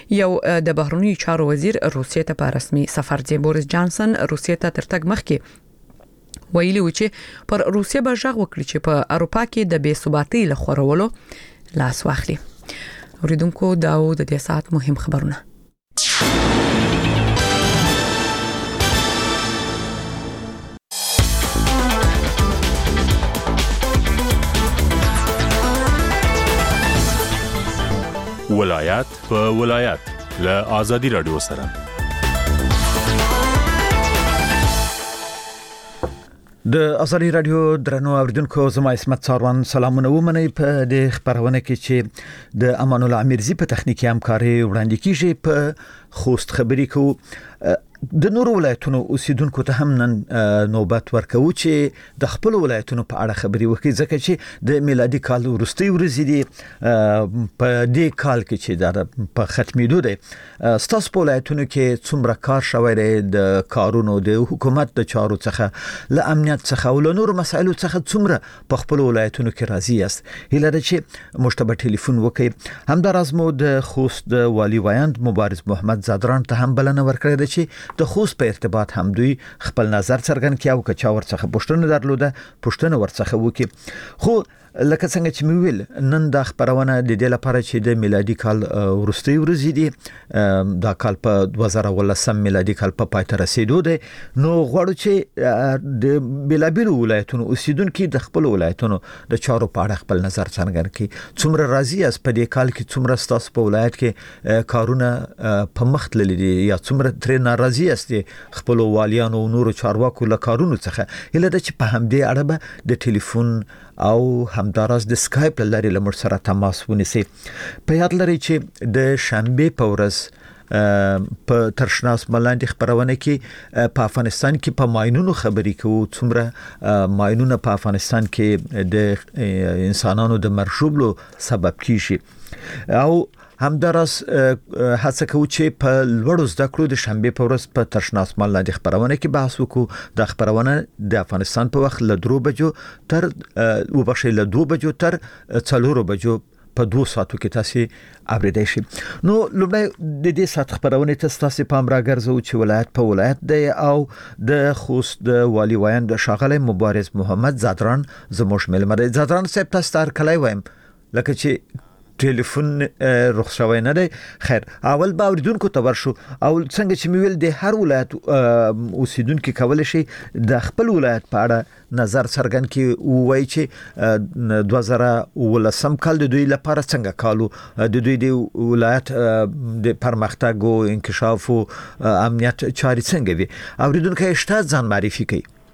یو د بهرنیو چارو وزیر روسیې ته په رسمي سفر ځي. بوریس جانسن روسیې ته تر تګ مخکې ویلي و چې پر روسیې به ژغ وکړي چې په اروپا کې د بې ثباتۍ له خورولو لاس واخلي. اوریدونکو دا و د دې ساعت مهم خبرونه. ولایت په ولایت له آزادي رادیو سره د آزادي رادیو درنو اوریدونکو زما اسمت څاروان سلامونه ومنئ په د خبرونه کې چې د امان الله امیرزی په تخنیکی همکاري وړاندې کیږي. په خوست خبري کو د نورو ولایتونو اوسیدونکو ته هم نن نوبت ورکوي چې د خپل ولایتونو په اړه خبري وکړي، ځکه چې د میلادي کال وروستي ورځې دي په دې کال کې چې دا په ختمېدو دي. ستاسو په ولایتونو کې څومره کار شوی دی د کارونو د حکومت د چارو څخه له امنیت څخه او له نورو مسایلو څخه څومره په خپل ولایتونو کې راضي یاست؟ هیله ده چې مشتبه ټلیفون وکړي. همداراز مو د خوست د والی وایند مبارز محمد زادران ته هم بلنه ورکړه ده چې د خوست په ارتباط هم دوی خپل نظر څرګند کړي او کچا ورڅخه پښتنه درلوده پښتنه ورڅخه وکي. خو لکه څنګه چې مویل نن د خبرونه د دې لپاره چې د میلادي کال وروستي ورځې دي، دا کال په 2018 میلادي کال په پای ته رسیدو دی، نو غواړو چې د بلابلو ولایتونو اوسیدونکو د خپل ولایتونو د چارو په اړه خپل نظر څرګند کړي. څومره راضي یاست په دې کال کې؟ څومره ستاسو په ولایت کې کارونه په مخ تللي دي یا څومره ترې ناراضي یاست خپل والیانو او نورو چارواکو له کارونو څخه؟ هله د چې په همدې اړه به د ټلیفون او همداراز د سکایپ لاري لمر سره تماس ونیسي. په یاد لري چې د شنبه په ورځ په ترشناس ملاندې خبرونه کې په افغانستان کې په ماینونو خبري کوو، څومره ماینونه په افغانستان کې د انسانانو د مرشوبلو سبب کیږي، او همداراز هڅه کوي چې په لوړو زده کړو د شنبه په ورځ په ترشناس ملاندې خبرونه کې بحث وکړو. د خبرونه د افغانستان په وخت له 2 بجو تر 2 بجو تر 4 بجو په 2 ساعتو کې تاسو اوریدئ شئ. نو لومړی د دې ساعت خبرونه تاسو په امر راګرځو چې ولایت په ولایت دی او د خوست د والی وایند شاغله مبارز محمد زادران زموږ ملمر زادران صاحب تاسو تر کله وایم لکه چې ټلیفون رخصوي نه دی. خیر اول به اوریدونکو ته ورشو او څنګه چې مویل د هر ولایت اوسیدونکو کولای شي د خپل ولایت په اړه نظر څرګند کړي او وایي چې 2018 کال د دوی لپاره څنګه کالو د دوی د ولایت د پرمختګ او انکشاف او امنیت چاري څنګه وي. اوریدونکو شته ځان معرفي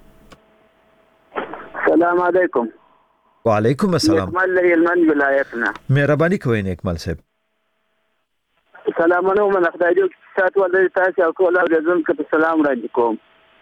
کړي. السلام علیکم. وعلیکم السلام. نیکمل هلمند ولایتنا. مهرباني کوئ نیکمل صاحب. سلامونه ومن خدای دې ساتو ولې تاسو او کول او زم کې سلام راځي کوم.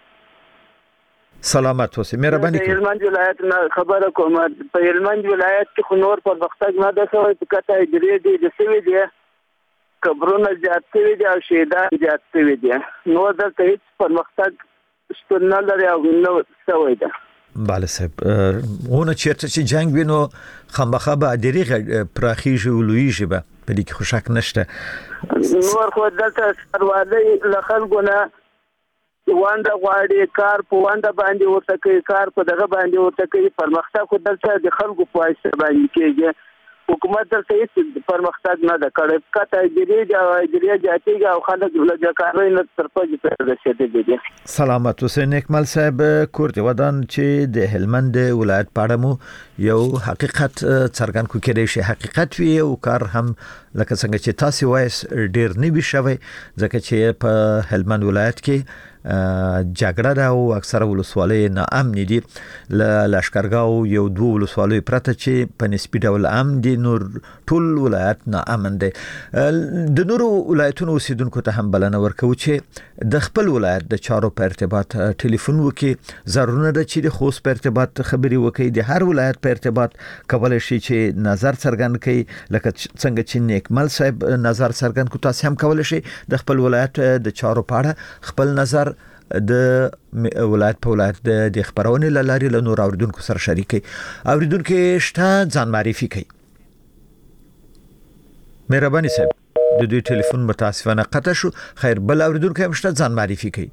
سلامت اوسئ. مهرباني کوئ. هلمند ولایتنا خبره کوم په هلمند ولایت کې خو نور پرمختګ نه ده شوی، په کته درې دي د سوي دي کبرونه زیات شوي دي او شهیدان زیات شوي دي، نو دلته هیڅ پرمختګ شتون نه لري او نو شوی ده. بله صاحب، اون چیرته چې جنگ وینو خامخا به دریغه پراخیږي او لویږي به په دې کې خوشک نشته. نور خو دلته سروالي لخلګو نه وانده غواړي کار په وانده باندې ورته کوي، کار په دغه باندې ورته کوي، پرمختګ خو دلته د خلکو په واسطه باندې کېږي. حکومت دلته هیڅ پرمختګ نه ده کړی، کته اجرایه جاتیږي او خلک له کاروي نه ترپږي په رسیدلي دي. سلامت اوسئ نیکمل صاحب. کور دی ودان چې د هلمند ولایت په اړه مو یو حقیقت څرګند کو کېدای شي، حقیقت وي او کار هم لکه څنګه چې تاسو وایي ډیر نه وي شوی، ځکه چې په هلمند ولایت کې جګړه ده او اکثره ولسوالۍ ناامن دي، لشکرګاو یو 2 ولسوالۍ پرته چې په نسبي ډول امن دي، نور ټول ولایت ناامن دي. د نورو ولایتونو اوسیدونکو ته هم بلنه ورکوي چې د خپل ولایت د چارو په ارتباط ټلیفون وکړي. ضروري ده چې د خوست په ارتباط خبري وکړي، د هر ولایت په ارتباط کولای شي چې نظر څرګند کړي، لکه څنګه چې نیکمل صاحب نظر څرګند کو، تاسو هم کولای شي د خپل ولایت د چارو په اړه خپل نظر د ولایت په ولایت د خبرونه لاري له نور اوریدونکو سره شریکي. اوریدونکو شته ځان معرفي کوي. مهرباني صاحب. د دوی ټلیفون متاسفانه قطع شو. خیر بل اوریدونکو هم شته ځان معرفي کړي.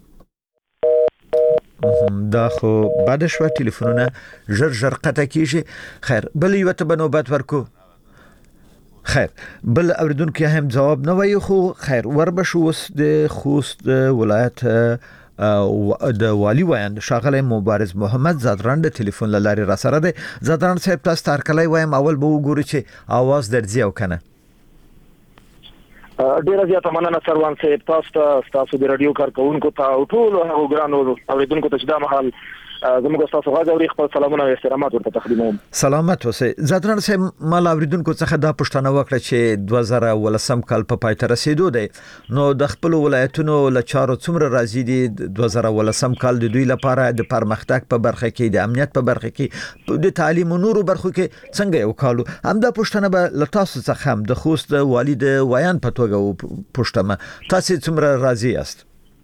دا خو بعد شو ټلیفونونه ژر قطع کیږي. خیر بل یو ته بنوبت ورکو. خیر بل اوریدونکو هم جواب نه وایي خو خیر وربشو وس د خوست ولایت د والی وایند شاغله مبارز محمد زادران د ټلیفون لاري را سره ده. زادران صاحب تاسو تارکلای وایم اول به وګورئ چې आवाज درځي او کنه. ډیره زیاته مننه سروان صاحب، تاسو د رادیو کارکونکو ته او ټول وګرانو اوریدونکو ته دا مهال زموږ تاسو غواړم خپل سلامونه او احترامات ورته تقدیموم. سلامت اوسئ. زادران صاحب مال اوریدونکو څخه دا پښتنه وکړه چې 2018 کال په پای ته رسیدو دی، نو د خپل ولایتونو لچارو څومره راځي دي 2018 کال د دوی لپاره د پرمختګ په برخه کې، د امنیت په برخه کې، د تعلیم او نورو برخو کې څنګه یو کالو هم دا پښتنه به لتاسو څخه هم د خوست والد وایان په توګه پښتمه تاسو څومره راځي است؟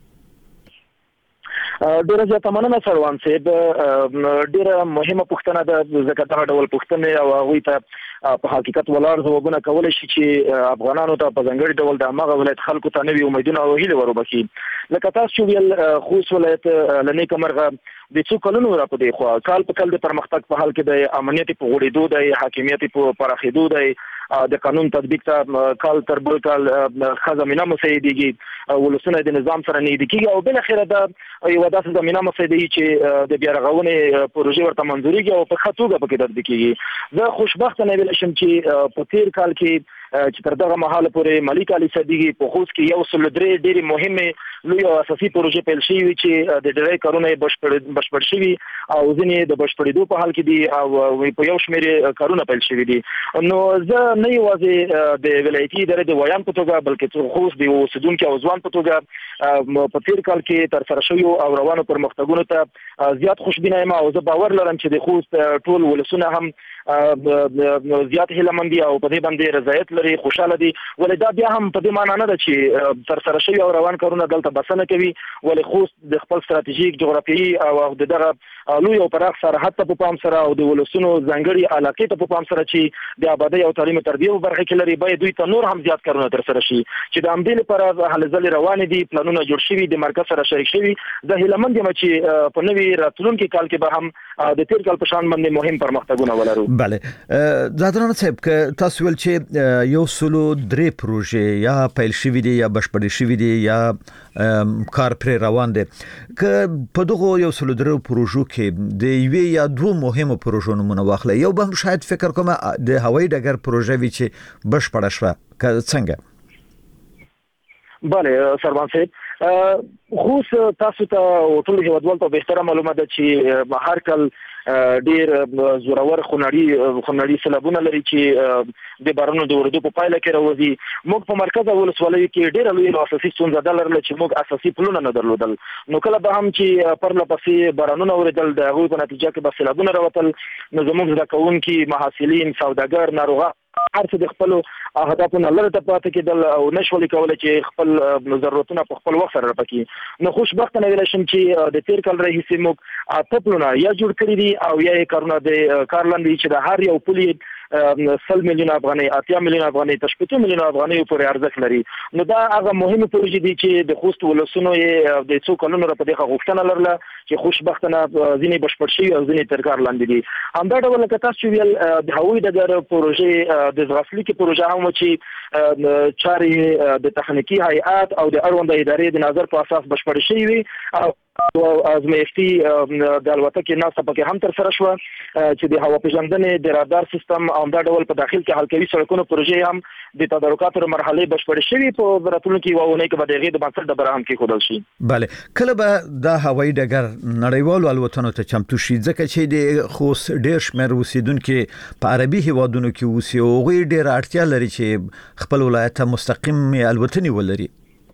ډیره زیاته مننه سروان صاحب. ډیره مهمه پوښتنه ده، ځکه دا ډول پوښتنې او هغه ته په حقیقت ولاړ ځوابونه کول شي چې افغانانو ته په ځنګړي ډول د هغه ولایت خلکو ته نوي امیدونه او هیله وربخي. لکه تاسو ویل خوست ولایت لنی کمرغه د څو کلونو را پدې خو کال په کال د پرمختګ په حال کې د امنیت په غوړېدو د حاکمیت په پراخېدو د قانون تطبیق ته کال تر بل کال خزمینه مساعدېږي، ولسونه د نظام سره نږدې کیږي او بل اخره د یو داسې زمينه مساعدېږي چې د بیا رغونې پروژې ورته منځوريږي او په خطوګه پکې تطبیق کیږي. زه خوشبخت نه ویل شم چې په تیر کال کې چې تر دغه مهاله پورې ملک علي صدیقي په خوست کې یو سل درې ډېری مهمه لوی او اساسي پروژې پیل شوې چې د ډېرې کارونه بشپړ شوي او ځینې د بشپړېدو په حال کې دي او په یو شمېر کارونه پیل شوي دي. نو زه نه یوازې د ولایتي ادارې د ویان په توګه بلکې خوست د اوسیدونکو او ځوان په توګه په تیر کال کې تر سره شوی او روانو پرمختګونو ته زیات خوشبینه یم او زه باور لرم چې د خوست ټول ولسونه هم زیات هیلمند او په دې باندې رضایت لري، خوشاله دي. ولې دا بیا هم په دې معنی نه ده چې تر سره شوی او روان کارونه دلته بسنه کوي، ولې خوست د خپل ستراتیژیک جغرافیایي او دغه لوی او پراخ سرحد ته په پام سره او د ولسونو ځانګړي علاقې ته په پام سره چې د آبادی او تعلیم او تربیه په برخه کې لري، باید دوی ته نور هم زیات کارونه تر سره شي چې د امدې لپاره هلې ځلې روان دي، پلانونه جوړ شوي د مرکز سره شریک شوي. زه هیلمند یم چې په نوي راتلونکي کال کې به هم د تیر کال په شان باندې مهم پرمختګونه ولرو. بله زادران صاحب که تاسو ول چې یو سلو درې پروژې یا پیل شوي دي یا بشپړې شوي دي یا کار پر روان دي، که په دغه یو سلو درې پروژو کې د یوې یا دوه مهمو پروژو نمونه واخلئ، یو به شاید فکر کوم د هوایي ډګر پروژه وی چې بشپړه شوه که څنګه؟ بله سروان صاحب، خوست تاسو ته ټول هیوادوال ته به احترام معلومه ده چې هر کال ډیر زورور خونړي سلابونه لري چې د بارانو د ورېدو په پایله کې راوځي. موږ په مرکز ولسوالۍ کې ډیر لوی اساسي ستونزه ده لرله چې موږ اساسي پلونه نه درلودل، نو کله به هم چې پرله پسې بارانونه ورېدل د هغوی په نتیجه کې به سیلابونه راوتل، نو زموږ زده کوونکي، محصلین، سوداګر، ناروغان هر څه د خپل اهدافونو لپاره ته پاتې کېدل او نشول کولای چې خپل ضرورتونه په خپل وخت سره پکې. نو خوشبخت نه ویل شم چې د تیر کال راهیسې موږ خپلونه یا جوړ کړی دي او یا کارونه د کارلاندې چې د هر یو پولي 100 میلیون افغانۍ، 80 میلیون افغانۍ، 80 میلیون افغانۍ پورې ارزښت لري. نو دا هغه مهمه پروژې دي چې د خوست ولسونو یې د څو کلونو په دغه غوښتنه لرله چې خوشبختانه ځینې بشپړ شوي او ځینې تر کار لاندې دي. همدا ډول لکه تاسو ویل د هوایي ډګر پروژې د ځغاسلي کې پروژه هم چې چارې د تخنیکی هیئات او د اړونده ادارې د نظر په اساس بشپړ شوي وي او ازمایښتي د الوتکې ناسه پکې هم تر سره شو چې د هوا پیژندنې د رادار سیستم او د ډول په داخل کې حلقوي سړکونو پروژې هم د تدارکاتو مرحله بشپړ شوي په راتلونکي وونه کې به دغه د بنسټ د برهم کې خودل شي. bale کله به د هوایي ډګر نړیوالو الوتنو ته چمتو شي، ځکه چې د خوست ډېر شمېر اوسیدونکو په عربي هیوادونو کې اوسي او غوي ډېر اړتیا لري چې خپل ولایت ته مستقیم الوتنې ولري.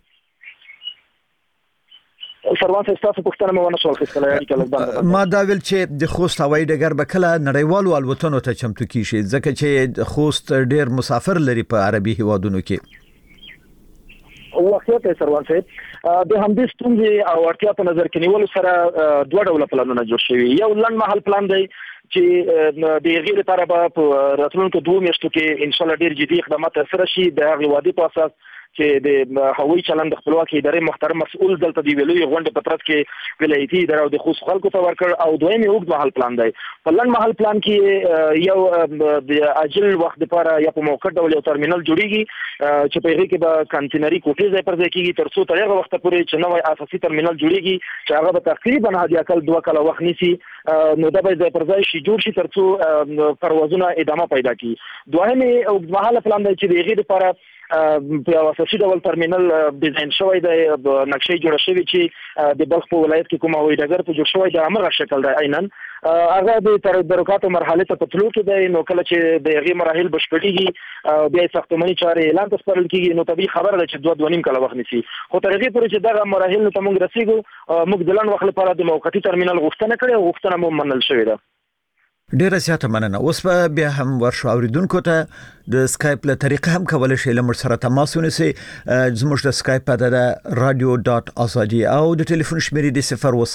سروان تاسو پوښتنه مې ونه شول خپل ما دا ویل چې د خوست هوایي ډګر به کله نړیوالو الوتنو ته چمتو کیږي، ځکه چې خوست ډېر مسافر لري په عربي هیوادونو کې. واقعیت سروان صاحب د همدې ستونزې او اړتیا په نظر کې نیول سره دوه ډول پلانونه جوړ شوي. یو لنډ مهال پلان دی چې د غیر لپاره په راتلونکو 2 میاشتو کې ان شاء الله ډیر جدي اقدامات سره شي د هغه وادي په اساس چې د هوایي چلند خپلواکي ادارې محترم مسؤل دلته دی ویلوي غونډه په ترڅ کې ولایتي اداره او د خصوصي خلکو ته ورکړ او دویم یو اوږد مهال پلان دی په لنډ مهال پلان کې یو د اجل وخت لپاره یا په موقت ډول یو ترمینل جوړیږي چې په هغه کې به کانټینري کوټې ځای پر ځای کېږي تر څو تر هغه وخت پورې چې نوې اساسي ترمینل جوړیږي چې هغه به تقریبا هدي اکل 2 کال وخت نیسي نو دا به ځای پر ځای شي جوړ شي تر څو پروازونه ادامه پیدا کړي دویم اوږد مهال پلان دی چې د هغه لپاره په اساسي ډول ترمینل ډیزاین شوی دی نقشې جوړه شوی چې د بلخ په ولایت کې کوم هوایي ډګر په جوړ شوی دی امر شکل دی عیناً هغه د تدارکاتو مرحله ته په تلو کې دی نو کله چې د هغې مراحل بشپړېږي بیا ساختماني چارې اعلان ته سپارل کېږي نو طبیعي خبره ده چې 2.5 کاله وخت نیسي خو تر هغې پورې چې دغه مراحل ته موږ رسېږو موږ د لنډ وخت لپاره د موقتي ترمینل غوښتنه کړې او غوښتنه مو منل شوې ده ډیره زیاته مننه اوس به بیا هم ورشو اوریدونکو ته د سکایپ له طریقې هم کولای شئ له موږ سره تماس ونیسئ زموږ د سکایپ پته ده radio.azadi او د ټلیفون شمیرې د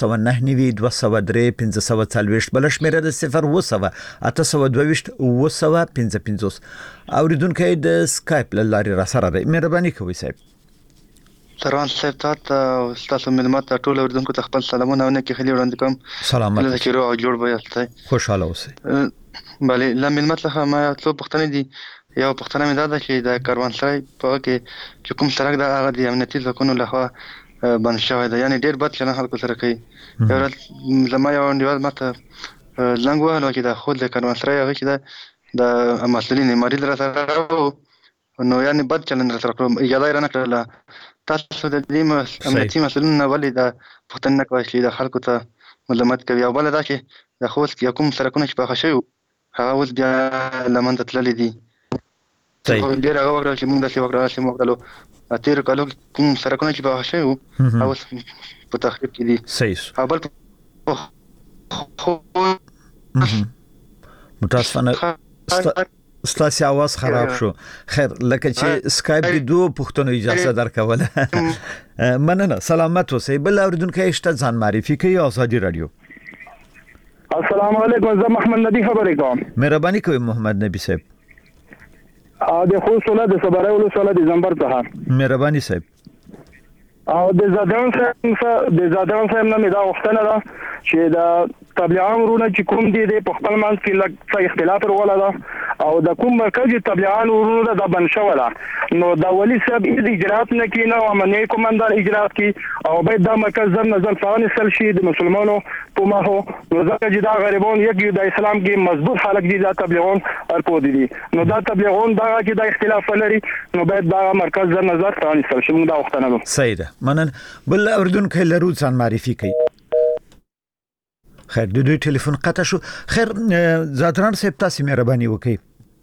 01992031540 بل شمیره د 01822 اوریدونکو د سکایپ له لارې را سره دی مهرباني کوئ صاحب سروان صاحب تاسو ملمات ټول اوریدونکو ته خپل سلامونه او نیکی خلی وړاندې کوم سلامات لکه روغ او جوړ به یاستئ خوشاله اوسئ بله لا ملمت څخه ما څو پوښتنې دي یو پوښتنه مې دا ده چې د کاروانسرای په کې چې کوم سړک د هغه د امنیتي ځواکونو لخوا بند شوی دی یعنی ډیر بد چلند خلکو سره کوي یو ورځ زما یو انډیوال ماته زنګ وهلو چې د خود د کاروانسرای هغه چې د مسؤلین مریض را سره نو یعنی بد چلند را سره کوم اجازه یې نه کړله تاسو د دې امنیتي مسؤلین ولې د پوښتنه کوي چې د خلکو ته ملامت کوي او بل دا چې د خوست کوم سرکونه چې په خښي هغه اوس بیا لمن تللي دي ډیر هغه وکړل چې موږ د څه وکړل چې موږ له تیر کالو کوم سرکونه چې په خښي او په تخریب کې دي صحیح بل متاسفانه ستاسو आवाज خراب شو خیر لکه چې سکایپ د دوه پښتنو اجازه درکوله مننه سلامت اوسئ بل اوریدونکو شته ځان معرفي کوي آزادي رادیو السلام علیکم زه محمد نبی خبرې کوم مهرباني کوئ محمد نبی صاحب د خوست ولایت د صبرای ولسوالۍ د زنبر څخه مهرباني صاحب او د زادان صاحب نه مې دا وختنه ده چې د تبلیغان ورونه چې کوم دي د خپل منځ کې لږ اختلاف وروله ده او د کوم مرکز تبلیغان ورونه د بن شوله نو د ولی صاحب اجرات نه کینه او امنیه کومندار اجرات کی او باید د مرکز نظر ثاني سل شي د مسلمانانو په ماهو نو ځکه چې دا غریبون یو د اسلام کې مضبوط خلک دي د تبلیغون ارپو دي نو دا تبلیغون دا چې د اختلاف لري نو باید دا مرکز نظر ثاني سل شي موږ دا وختنه صحیح ده منن بل اوریدونکو لرو ځان معرفي کوي خیر د دوی ټلیفون قطع شو خیر زادران صاحب تاسو مهرباني وکړئ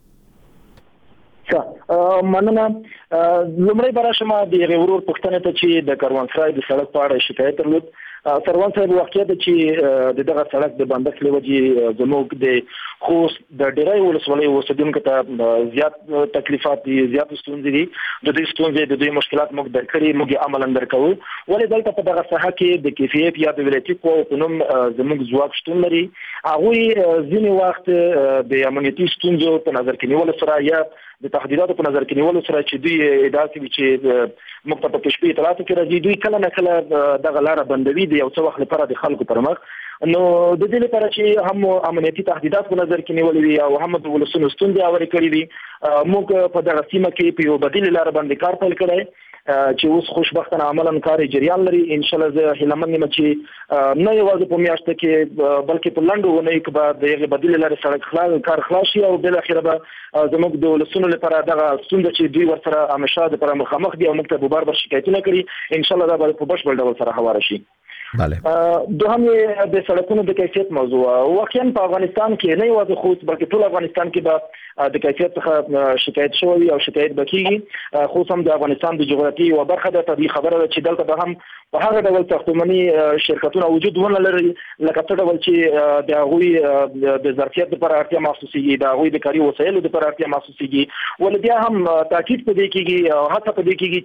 مننه لومړی براشمه د غوړور پښتنه ته چې د کاروانسرای د سړک په اړه شکایت درلود سروان صاحب واقعیت چې دغه سړک د بندښت لوجي زموږ د خوست د ډیرای ولسوالۍ اوسیدونکو ته زیات تکلیفات دي زیات ستونزې دي د دې ستونزې د دې مشکلات موږ درکړي موږ عملاً درکو ولې دلته په دغه ساحه کې د کیفیت یا د ولایتي قوو په نوم زموږ ځواک شتون لري هغه ځینې وخت د امنیتي ستونزو په نظر کې نیول سره یا د تهدیداتو په نظر کې نیول سره چې دوی ادعا کوي چې موږ ته په شپې اطلاعات کې راځي دوی کله نه کله دغه لاره بندوي د یو څه وخت لپاره د خلکو پر مخ نو د دې لپاره چې هم امنیتي تهدیدات په نظر کې نیولې وي او هم د ولسونو ستونزې اوري کړې وي موږ په دغه سیمه کې په یو بدیل لاره باندې کار پیل کړی چې اوس خوشبختانه عملاً کار جریان لري ان شاء الله زه هیلمن یم چې نه یوازې په میاشت کې بلکې په لنډو ونې کې به دغه بدیل لاره سړک کار خلاص شي او بل اخر به زموږ د ولسونو لپاره دغه ستونزه چې دوی ورسره همیشه د پر مخامخ دي او موږ ته به بار شکایتونه کړي ان شاء الله دا به په بشپړ ډول سره هواره شي بله دوهم د سړکونو د کیفیت موضوع واقعا په افغانستان کې نه یوازې خوست بلکې ټول افغانستان کې به د کیفیت څخه شکایت شوی او شکایت بکیږي خو هم د افغانستان د جغرافیې او برخه د طبي خبره ده چې دلته به هم په هغه ډول ساختماني شرکتونه وجود ونه لري لکه څه ډول چې د هغوی د ظرفیت لپاره اړتیا محسوسیږي د هغوی د کاري وسایلو لپاره اړتیا محسوسیږي ول بیا هم تاکید پدې کېږي او هڅه پدې کېږي چې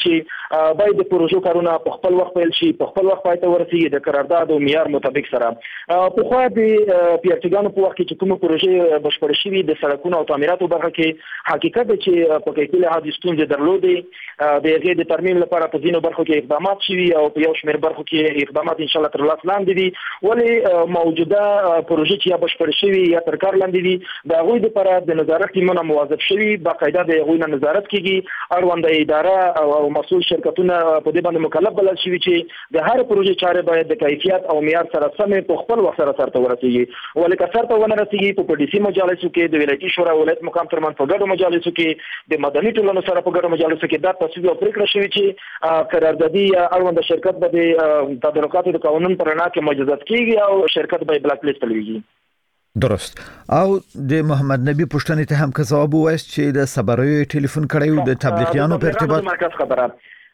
باید د پروژو کارونه په خپل وخت پیل شي، په خپل وخت پای ته ورسیږي د قرارداد او معیار مطابق سره. په خو د پیاټګانو په وخت کې چې کومه پروژې بشپړ شوي د سړکونو او تعمیراتو برخه کې حقیقت چې په کیفیت لحاظ ستونزې درلودې د هغې د ترمیم لپاره په ځینو برخو کې اقدامات شوي او په یو شمېر برخو کې اقدامات ان شاء الله تر لاس لاندې دي، ولې موجوده پروژې چې یا بشپړ شوي یا تر کار لاندې دي د هغوی لپاره د نظارت ټیمونه موظف شوي، باقاعده د هغوی نه نظارت کیږي، اړونده اداره او مسؤل شرکتونه په دې باندې مکلف بلل شوي چې د هر پروژې چارې باید د کیفیت او معیار سره سمې په خپل وخت سره سرته ورسیږي، ولې که سرته ونه رسیږي په ډي سي مجالسو کې د ولایتي شورا ولایت مقام ترمن په ګډو مجالسو کې د مدني ټولنو سره په ګډو مجالسو کې دا تصویب او پریکړه شوې چې قراردادي یا اړونده شرکت به د تدارکاتو د قانون پر رڼا کې مجازات کیږي او شرکت به بلاک لیست لوي. درست. او د محمد نبی پښتنې ته هم که جواب وایست چې د صبري ټلیفون کړیو د تبلیغیانو په ارتباط مرکز خبره.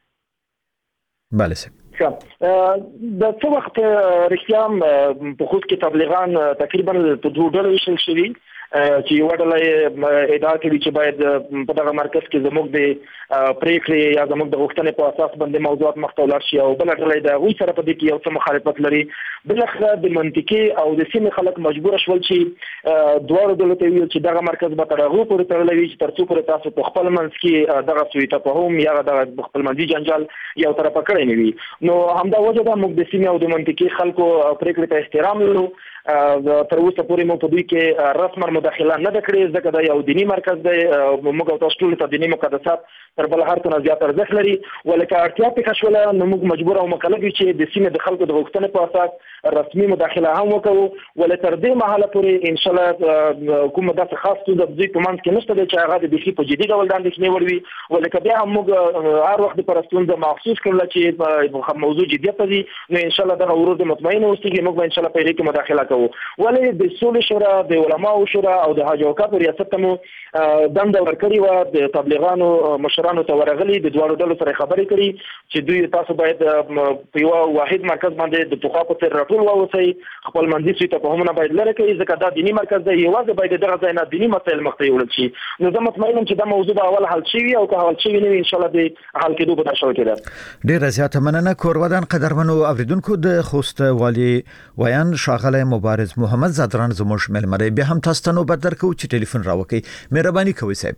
بله سه د څو وخت رښتیا په خود کې تبلیغان تقریبا په دوه ډلو ویشل شوي چې یو ډله ادعا کوي چې باید په دغه مرکز کې زموږ د پریکړې یا زموږ د غوښتنې په اساس باندې موضوعات مخته ولاړ شي، او بل ډله د هغوی سره په دې کې یو څه مخالفت لري. بالاخره د منطقي او د سیمې خلک مجبور شول چې دواړو ډلو ته ویل چې دغه مرکز به تر هغو پورې تړلی وي چې تر څو پورې تاسو په خپل منځ کې دغه سوء تفاهم یا دغه خپلمنځي جنجال یو طرفه کړی نه وي. نو همدا وجه ده موږ د سیمې او د منطقي خلکو پریکړې ته احترام لرو. تر اوسه پورې مو په دوی کې رسما مداخله نه ده کړې، ځکه دا یو دیني مرکز دی، موږ او تاسو ټول ته دیني مقدسات تر بل هر څه زیات ارزښت لري، ولکه اړتیا پېښه شوله نو موږ مجبور او مکلف یو چې د سیمې د خلکو د غوښتنې په اساس رسمي مداخله هم وکړو، ولې تر دې مهاله پورې ان شاء الله کومه داسې خاص ستونزه د دوی په منځ کې نشته دی چې هغه د بیخي په جدي ډول د اندېښنې وړ وي، ولکه بیا هم موږ هر وخت دپاره ستونزه محسوس کړله چې موضوع جدیت دي، نو ان شاء الله دغه ورور د مطمئن اوسېږي، موږ به ان شاء الله په هغې کې مداخله کوو. ولې د سولې شورا، د علماو شورا او د حاج اوقافو ریاست ته مو دنده ورکړې وه، د تبلیغانو مشرانو ته ورغلي، د دواړو ډلو سره خبرې کړي چې دوی تاسو باید په یوه واحد مرکز باندې د پخوا په څېر راټول واوسئ، خپل منځي سوء تفاهمونه باید لرې کړئ، ځکه دا دیني مرکز دی، یوازې باید دغه ځای نه دیني مسایل مخته یوړل شي. نو زه مطمئن یم چې دا موضوع به اول حل شوي او که حل شوي نه وي ان شاء الله د حل کېدو په تشو کې ده. ډېره زیاته مننه. کورودان قدرمنو اوریدونکو، د خوست والي ویان ښاغلی مبارز محمد زادران زموږ ملمری بیا هم تاسو ته نوبت درکو چې ټلیفون راوکړئ. مهرباني کوئ صاحب.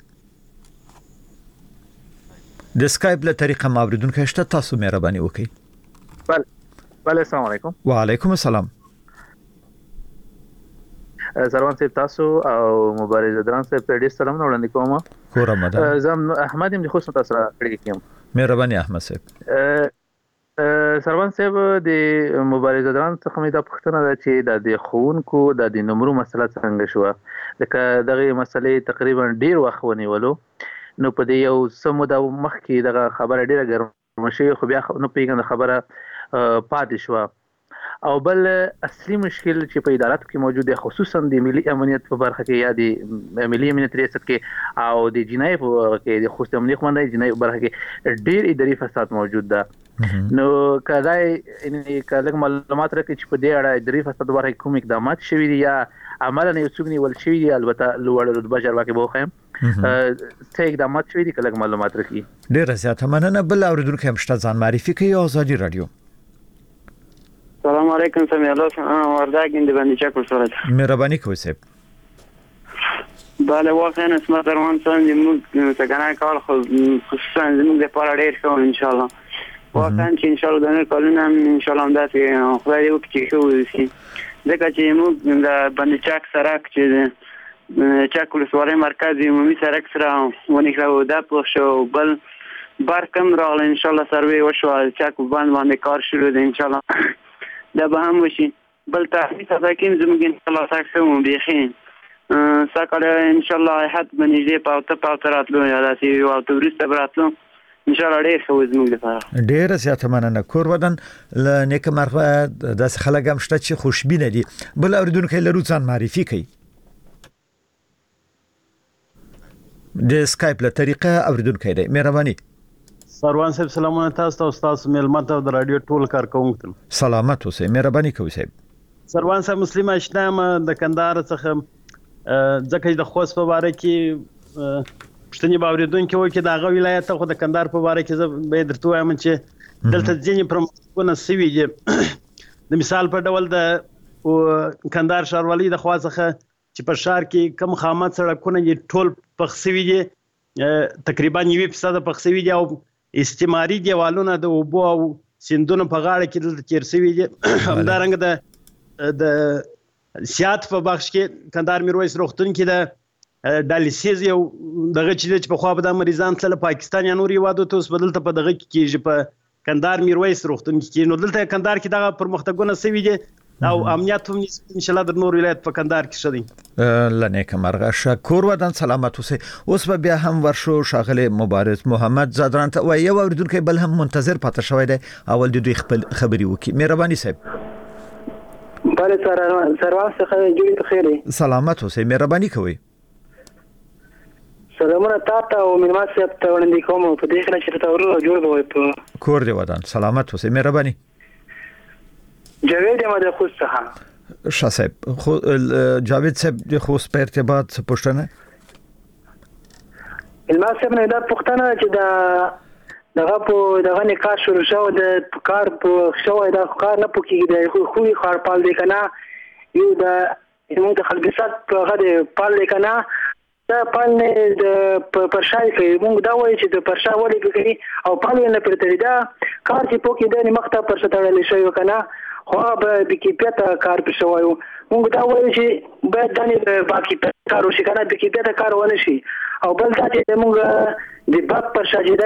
د سکایپ له طریقه اوریدونکو شته، تاسو مهرباني وکړئ. بله السلام علیکم. وعلیکم السلام. سروان صاحب تاسو او مبارز زادران صاحب ته ډېر سلام وړاندې کوم. کور آمده. زه احمد یم د خوست تاسو سره اړیکه کوم. مهرباني احمد صاحب. سروان صاحب د مبارز زادران څخه مې دا پوښتنه ده چې د ښوونکو د نمرو مسله څنګه شوه، لکه دغه مسلې تقریبا ډیر وخت ونیولو، نو په دې یو څه موده مخکې دغه خبره ډیره ګرمه شوې، خو بیا نه پوهېږم خبره پاتې شوه. او بل اصلي مشکل چې په اداراتو کې موجود دی، خصوصا د ملي امنیت په برخه کې یا د ملي امنیت ریاست کې او د جنایي په برخه کې، د خوست امنیت باندې جنایي برخه کې ډیر اداري فساد موجود ده. نو کله لږ معلومات راکړي چې په دې اړه اداري فساد برخه کوم اقدامات شوي دي یا عملا یو څوک نیول شوي دي، البته لوړ رتبه چارواکي به وښیم څه اقدامات شوي دي، که لږ معلومات راکړي. ډېره زیاته مننه. بل اورېدونکی هم شته، ځان معرفي کوي. آزادي رادیو. سلام علیکم. سمی الله ورداګ د باندې چا کوسره. مهرباني کوئ صاحب. بله واقعا اسمت روان سان زموږ څنګه کار خو خصوصا زموږ لپاره ډېر ښه ان شاء الله. واقعا چې ان شاء الله د نن کلونه ان شاء الله همداسې خدای دې وکړي چې ښه وشي، ځکه چې موږ د باندې چاک سړک چې چاک ولسوالۍ مرکز عمومي سړک سره ونښلوو، دا پوه شو. بل برق هم راغلی ان شاء الله، سروې وشوه، چاک بند باندې کار شروع دی ان شاء الله، دا به هم وشي. بل تعلیمي تفاکیم زموږ ان شاء الله ساک ښه مو بیخي ساکړه ان شاء الله حد بنږدې پاوته راتلو یا داسې یو اوته وروسته به راتلو ان شاء الله ډېر ښه زموږ لپاره. ډېره زیاته مننه. کورودان له نیکمرغه داسې خلک هم شته چې خوشبینه دي. بل اورېدونکی لرو، ځان معرفي کوي. د سکایپ له طریقه اوریدونکی دی. مهرباني. سروان صاحب سلامونه تاسو ته، استاد ملمت او د رادیو ټول کارکونکو سلامت اوسئ. مهرباني کوئ صاحب. سروان صاحب مسلم اشنا د کندهار څخه ځکه د خوست په باره کې پښتني باوریدونکو کې د هغه ولایت خو د کندهار په اړه کې زه به درته وایم چې دلته ځینې پرمختګونه سوي دي د مثال په ډول د کندهار ښاروالۍ د خوا څخه چې په ښار کې کم خامات سړکونه دي ټول پخ سوي دي تقریبا 9% پخ سوي دي او استعماري دیوالونه د اوبو او سیندونو په غاړه کې دلته تیر سوي دي همدارنګه د سیات په بخش کې کندهار میرویس روغتون کې د ډالیسیز یو دغه چې په خوا به د مریضان تل پاکستان یا نور هیوادو ته اوس بدلته په دغه کې کېږي په کندهار میرویس روغتون کې نو دلته کندهار کې دغه پرمختګونه سوي دي او امنیت هم ان شاء الله د نور ولایت په کندهار کې شدي لنیک مرغه شکر ودان سلامت اوسه. اوس به بیا هم ورشو شاغله مبارز محمد زادران ته و یو اوریدونکو بل هم منتظر پاتې شوی دی اول د دوی خپل خبري وکي. مهرباني صاحب. بله سروان څخه جوړ بخیر. سلامت اوسه مهرباني کوئ. سلامونه تاسو او مېلمه صاحب ته وړاندې کوم په دې خله چې تاسو ورو جوړ دوی په کور دی ودان سلامت اوسه مهرباني. جاوید احمد خوست څخه شاه صاحب خو جاوید صاحب د خوست په ارتباط څه پوښتنه مېلمه صاحب نه دا پوښتنه چې دغه په دغه نکاح شروع شو د کار په شو دا کار نه پکې دی خو خار پال دی کنه یو د نو د خلګسات په غده پال دی کنه دا پالنه د پرشای کې موږ دا وایي چې د پرشا ولې کوي او پالنه پرته دا کار چې پوکې د مخته پرشتړل شوی کنه خو به د کیفیت کار په شوایو موږ دا وایي چې باید د باقي کارو شي کنه د کیفیت کار ونه شي او بل دا چې موږ د باک پرشا چې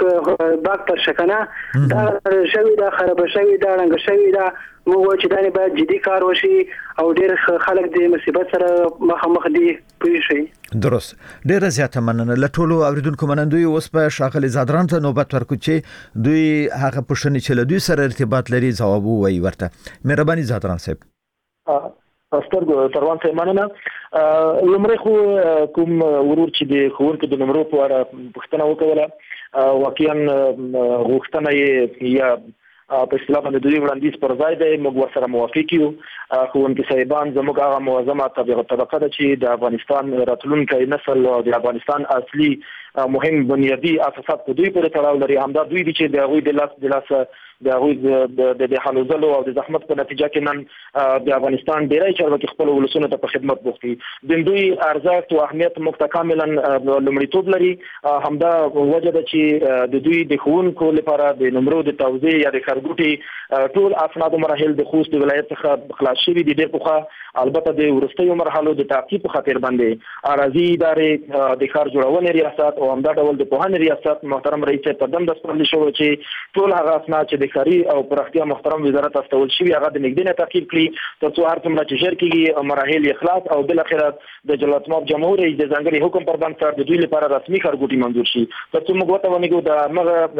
دا باک پرشا کنه دا شوی دا خراب شوی دا رنګ شوی دا موږ چې دا باید جدي کار وشي او ډېر خلک د مصیبت سره مخامخ دي پوه شي. درست ډیره زیاته مننه لټولو اوریدونکو منندوی اوس په شاغلي زادران ته نوبت ورکو چې دوی هغه پوښتنې چې له دوی سره ارتباط لري ځواب وایي ورته. مهرباني زادران صاحب. سترګو سروان ته مننه. لمړی خو کوم ورور چې د خوونکو د نمبر په اړه پوښتنه وکړه واقعا غوښتنه یې یا په اصطلاح باندې دوی وړاندیز پر ځای دی موږ ورسره موافق یو. ښوونکي صاحبان زموږ هغه موظمه طبقه ده چې د افغانستان راتلونکی نسل او د افغانستان اصلي مهم بنیادی اساسات په دوی پورې تړاو لري. همدا دوی دي چې د هغوی د لاس د هغوی د حلوزلو او د زحمت په نتیجه کې نن د افغانستان ډیری چارواکي خپل ولسونو ته په خدمت بوخت دي. د دوی ارزښت او اهمیت موږ کاملا لومړیتوب لري. همدا وجه ده چې د دوی د ښوونکو لپاره د نمرو د توزیع یا د ښارګوټي ټول اسناد مراحل د خوست ولایت څخه خلاص شوي دي. ډېر پخوا البته د وروستیو مرحلو د تعقیب په خاطر باندې اراضي ادارې د ښار جوړونې ریاست او همدا ډول د پوهنې ریاست محترم رئیس په دم د سپارل شو چې ټول هغه اسناد چې د ښاري او پراختیا محترم وزارت استول شوی هغه د نګدنه تعقیب کړي ترڅو هر څومره چې ژر کېږي مراحل اخلاص او بل اخر د جلالت ماب جمهوریت د ځنګړي حکم پر بنسټ د دوی لپاره رسمي ښارګوټي منظور شي ترڅو موږ وته ونیګو د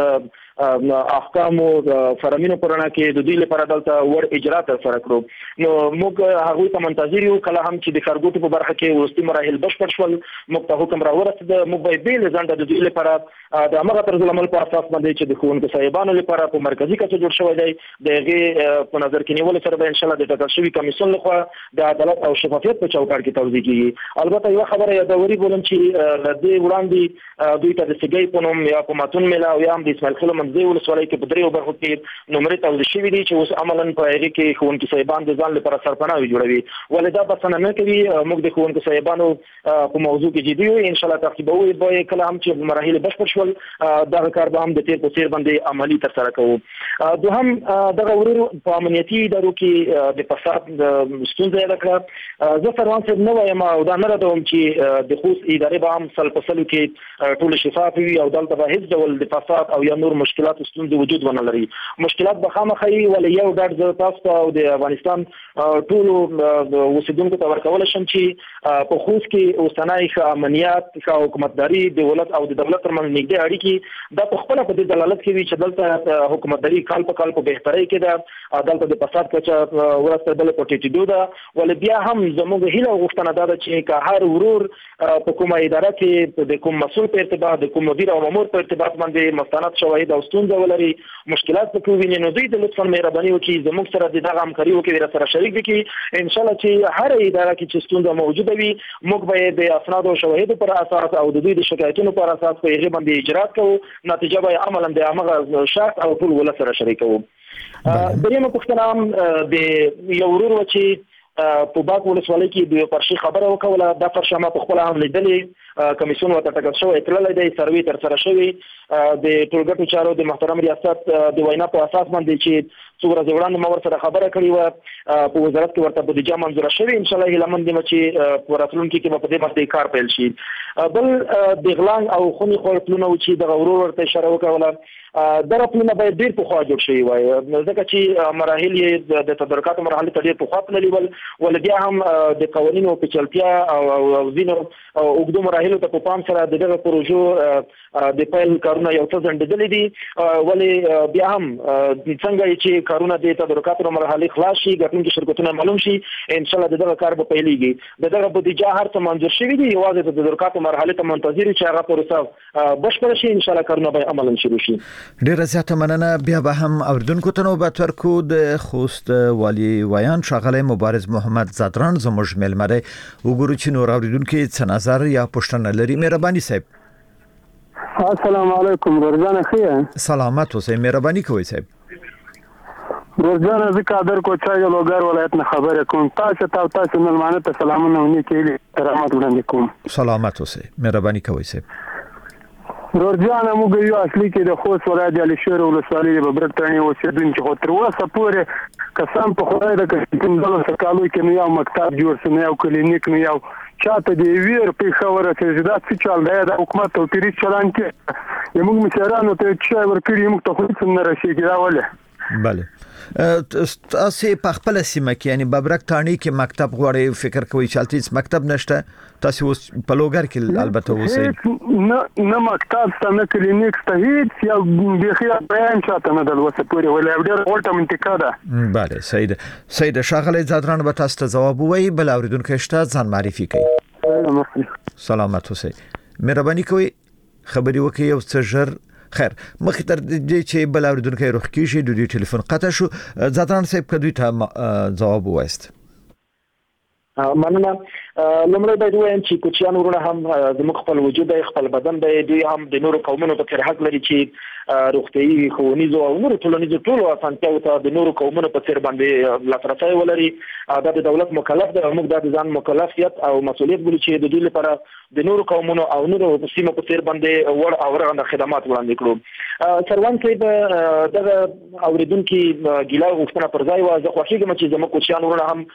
مغه احکام او فرامینو پرانا کې د دوی لپاره دلته ور اجرا تر سره کړو. نو موږ هغه ته منتظر یو کله هم چې د ښارګوټي په برخه کې ورستي مراحل بشپړ شول موږ ته حکم راورسید. موږ به بیل ځنډه د دوی لپاره د امر طرز العمل په اساس باندې چې د ښوونکو صاحبانو لپاره په مرکزی کچه جوړ شوی دی دغه په نظر کې نیول سره به ان شاء الله د ټاکل شوی کمیسیون لخوا د عدالت او شفافیت په چوکاټ کې توضیح کیږي. البته یو خبره یادوري بولم چې د دې وړاندې دوی ته د سګي په نوم یا په ماتون ملا او یا هم د اسماعیل خیل منځي ولسوالۍ کې په دریو برخو کې نمرې توضیح شوی دي چې اوس عملاً په هغه کې ښوونکي صاحبان د ځان لپاره سرپناه جوړوي. ولدا بسنه نه کوي موږ د ښوونکو صاحبانو په موضوع کې جدي یو ان شاء الله تعقیبوي به کله هم چې مراحل بشپړ شول دا کار به هم د تیر په څیر باندې عملی تر سره کوو. دوهم دغه ورور په امنیتي ادارو کې د فساد ستونزې یاد کړه. زه فروان صاحب نه وایم او دا نه راځم چې د خوست ادارې به هم سل په سلو کې ټول شفاف وي او دلته به هیڅ ډول د فساد او یا نور مشکلات ستونزې وجود ونه لري. مشکلات به خامخا ولې یو ډاډ تاسو او د افغانستان ټول اوسیدونکو ته ورکول شم چې په خوست کې اوسنۍ امنیت او حکومتداري د دولت او د دولت ترمنځ نږدې اړیکې دا په خپل په دې دلالت کوي چې دلته حکومتداري کال په کال په بهترۍ کې ده دلته د فساد کچه ورسته بل پټېدو ده. ولې بیا هم زموږ هیله غوښتنه ده چې که هر ورور په کومه اداره کې د کوم مسؤل په ارتباط د کوم مدیر او مامور په ارتباط باندې مستند شواهد او ستونزه ولري مشکلات پکې ویني نو دوی د لطفا مهرباني وکړي زموږ سره د دغه همکاري وکړي سره شریک وکړي ان شاء الله چې هر اداره کې چې ستونزه موجوده وي موږ به د اسناد او شواهد پر اساس او د دوی د شکایتونو پر اساس په هغه باندې اجرات کوو نتیجه به عملاً د هغه شخص او ټول ول سره شریکو دریمه پوښتنه هم د یو ورور چې په باک ولسوالۍ کې د پرشي خبره وکوله د پرشمه په خپل هم لیدلې کمیسیون ورته ټاکل شوی اطلاع دی سروي تر سره شوی د ټولګټو چارو د محترم ریاست د وینا په اساس باندې چې څو ورځې وړاندې مور سره خبره کړې و په وزارت کې ورته بودیجه منظور شوی ان شاء الله هیله مند چې په راتلونکي کې په دې باندې کار پیل شي بل د غلان او خوني خپلونه چې د غورور ورته اشاره وکوله دا خپلونه باید ډیر په خوا جوړ شي وای ځکه چې مراحل یې د تدارکات مرحله ته ډیر په خوا تللی ول بیا هم د قوانینو په چلتیا او زینو اوګدو مراحل ته په پام سره دغه پروژو د پیل کارونه یو څه ځنډېدل دي ولې بیا هم څنګه چې کارونه د تدارکات مرحله خلاص شي ګټونکي شرکتونه معلوم شي ان شاء الله دغه کار به پیلېږي دغه بودیجه هر څه منظور شوی دی یوازې د تدارکات مرحله ته منتظر چې هغه پروسه بشپړ شي ان شاء الله کارونه به عملاً شروع شي ډیره زیاته مننه بیا به هم اوردونکو ته نوبت ورکو د خوست والی ویان شاغله مبارز محمد زادران زموږ ملمره وګورو چې نور اوردونکو څه نظر یا پوښتنه لري مهرباني صاحب السلام علیکم ورځانه خیر سلامت اوسئ مهرباني کوئ صاحب ورځانه زه قادر کوچا یو لوګر ولایت نه خبره کوم تاسو ملمانه ته سلامونه ونیکې احترامات وړاندې کوم سلامت اوسئ مهرباني کوئ صاحب ورځانه موږ یو اصلي کې د خوست ولایت علي شیر ولسوالۍ د برتانی اوسیدونکو خو تر اوسه پورې قسم په خدای د کوم سکالو کې نو یو مکتب جوړ شنه یو کلینیک نو یو چاته دی ویر په خبره چې دا څه چل دی د حکومت او تیری چلان کې موږ مشرانو ته چې ورکړي موږ ته خو څه نه راشي دا وله بله تاسو په خپل سیمه کې یعنی ببرک تانی کې مکتب غواړي فکر کوي چې البته مکتب نشته تاسو په لوګر کې البته اوسئ نه مکتب څه نه کلینیک ته هیڅ یو بخیا بیان چاته نه دلوسه پورې ولې ډېر ورته منطقه ده بله سید شاغله زادران به تاسو ته جواب وایي بل اوریدونکو شته ځان معرفي کوي سلامت اوسئ مهرباني کوئ خبري وکړئ یو څه ژر خیر مخکې تر دې چې بل اوریدونکو روخ کیږي د دې ټلیفون قطع شو زادران صاحب کدوې ته جواب وایست مننه لمړی باید وایم چې کوچیان ورونه هم زموږ خپل وجود خپل بدن دی دوی هم د نورو قومونو په څیر حق لري چې روغتيایي ښوونیزو او نورو ټولنیزو ټولو اسانتیاو ته د نورو قومونو په څیر باندې لاسرسی ولري د دولت مکلف دی موږ د ځان مکلفیت او مسؤلیت بولو چې د دوی لپاره د نورو قومونو او نورو سیمو په څیر باندې وړ او رغنده خدمات وړاندې کړو سروان کې د اوریدونکو ګیلا غوښتنه پر ځای و زه خوښیږم چې زموږ کوچیان ورونه هم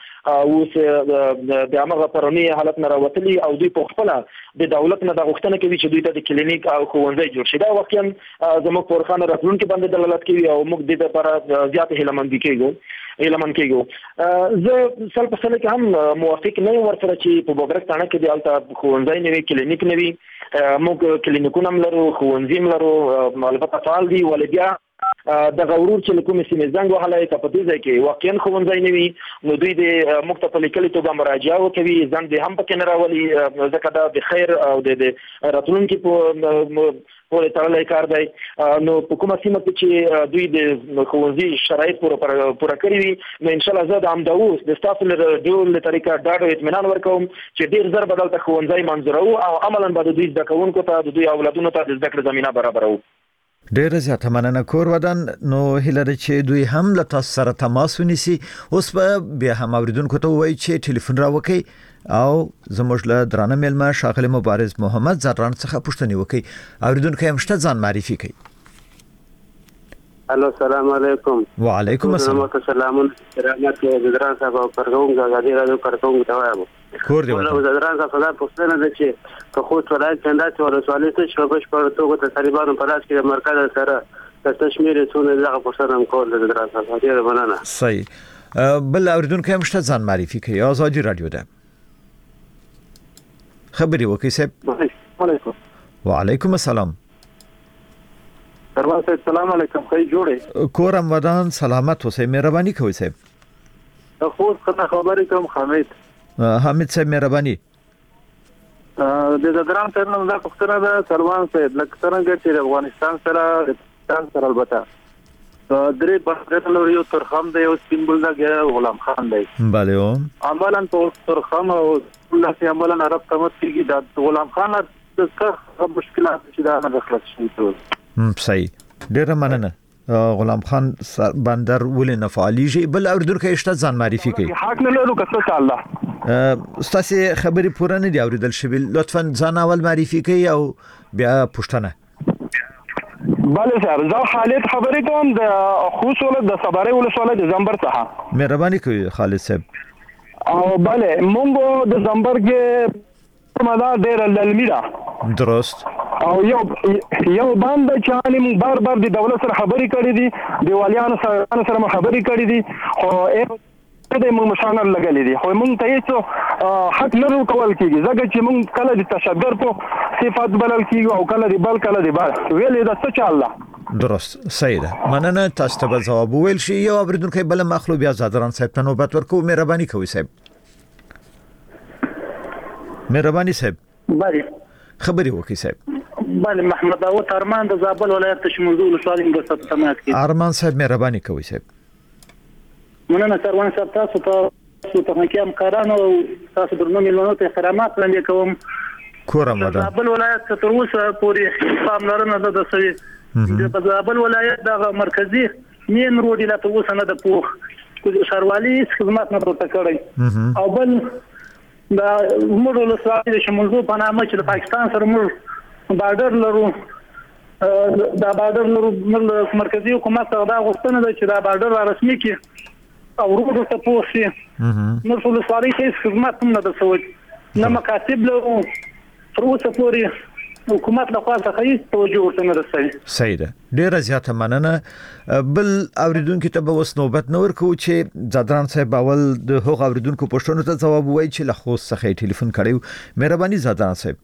اوس د هغه پرونی حالت نه راوتلي او دوی په خپل د دولت نه د غوښتنه کوي چې دوی ته د کلینیک او ښوونځي جوړ شي دا واقعا زموږ پورخانه راتلونکو باندې دلالت کوي او موږ د لپاره زیات هیلمند کېږو زه سل په سل کې هم موافق نه یم ورسره چې په بوګرک تانه کې د الته ښوونځي نه وي کلینیک نه وي موږ کلینیکونه هم لرو ښوونځي هم لرو البته فعال دي ولې بیا د غورور چې کومې سیمې زنګ وهلای ته پدې ځای کې واقعا ښوونځي نه وي نو دوی د مختلفو لیکلي توګه مراجعه وکوي ځان دې هم پکې نه راولي ځکه دا د خیر او د راتلونکي پورې تړلی کار دی نو په کومه سیمه کې چې دوی د ښوونځي شرایط پوره کړي وي نو ان شاء الله زه د همداوس د ستاسو له طریقه ډاډ او اطمینان ورکوم چې ډیر زر به دلته ښوونځي منظورو او عملاً به د دوی زده کوونکو ته د دوی اولادونو ته د زده کړې زمینه برابرو ډیره زیاته مننه کور ودان نو هلره چې دوی هم له تاسو سره تماس ونیسي اوس به بیا هم اوریدونکو ته وایي چې ټلیفون راوکړي او زموږ له درانه ملما شاغله مبارز محمد زادران څخه پوښتنه وکړي اوریدونکو هم شته ځان معرفي کړي الو السلام علیکم وعلیکم السلام سلامونه رحمت زادران صاحب او پرګون غاډي راځو کارکون ته وایم کور دی ولې زادران صاحب صدا پوښتنه ده چې په خوست ولایت کې اندازه ورسوالې ته شوبش پر توګه د طالبانو په لاس کې د مرکز سره د تشمیر څونه دغه پوښتنه هم کول د زادران صاحب ډیره مننه صحیح بل اوریدونکو هم شته ځان معرفي کوي آزادي رادیو ده خبري وکي صاحب وعلیکم وعلیکم السلام سروان صاحب سلام علیکم خی جوړه کورم ودان سلامت اوسئ مهرباني کوئ صاحب خو څه خبرې کوم حمید صاحب مهرباني د زادران تر نوم دا پښتنه ده سروان صاحب لکه څنګه چې افغانستان سره پاکستان سره البته درې بندر لري یو ترخم دی او سپین بولدک غلام خان دی بله عملاً په ترخم او لکه عملاً عرب تمت کیږي د غلام خان د څه مشکلات چې دا نه خلاص شي ټول صحیح ډیره مننه غلام خان بندر ولې نه فعالیږي بل اوریدونکو شته ځان معرفي کوي حق نه لرو که څه الله ستاسو خبرې پوره نه دی اوریدل شوی لطفا ځان اول معرفي کوي او بیا پوښتنه بله سر زه خالد خبرې کوم د خوست ولایت د صبري ولسوالۍ د زمبر څخه مهرباني کوي خالد صاحب او بله مونږ د زمبر کې مدا ډېر للمی ده درست او یو باندې چې موږ بار د دولت سره خبرې کړې دي د والیانو سره خبرې کړې دي خو د موږ مشانه لګلې دي خو موږ ته هیڅ حق نه ورکول کیږي ځکه چې موږ کله د تشدد په صفات بلل کیږي او کله د بل ویلې د څه چاله درست صحیح ده مننه تاسو ته جواب ویل شي یو اوریدونکو بل مخلوق بیا زادران صاحب ته نوبت ورکو مهرباني کوي صاحب مهرباني صاحب بله خبري وکي صاحب بله محمد داوود ارمان د زابل ولایت شموزو ولسوالۍ د سپتمات کې ارمان صاحب مهرباني کوي صاحب مننه سروان صاحب تاسو ته تخنیکی همکارانو او تاسو درنو میلمنو ته احترامات وړاندې کوم کورم ودا زابل ولایت تر اوسه پورې پاملرنه ده د سوي د زابل ولایت د مرکزی مین روډ لا تر اوسه نه د پوخ ښاروالي خدمات نه پروت کړی او بل دا موږ له سره چې موضوع په نامه چې د پاکستان سره موږ بارډر لرو دا بارډر لرو مرکزی حکومت دا غوښتنه ده چې دا بارډر رسمي کړي او روډ ته پوښي نو ټول سوالي هیڅ خدمات هم نه د سوي نه مکاتب لرو تر اوسه پورې حکومت له خوا څخه هیڅ توجه ورته نه رسوي صحیح ده ډیره زیاته مننه بل اوریدونکو ته به وس نوبت نور کو چې زادران صاحب اول د هغه اوریدونکو پوښتنو ته جواب وایي چې له خو څخه ټلیفون کړیو مهرباني زادران صاحب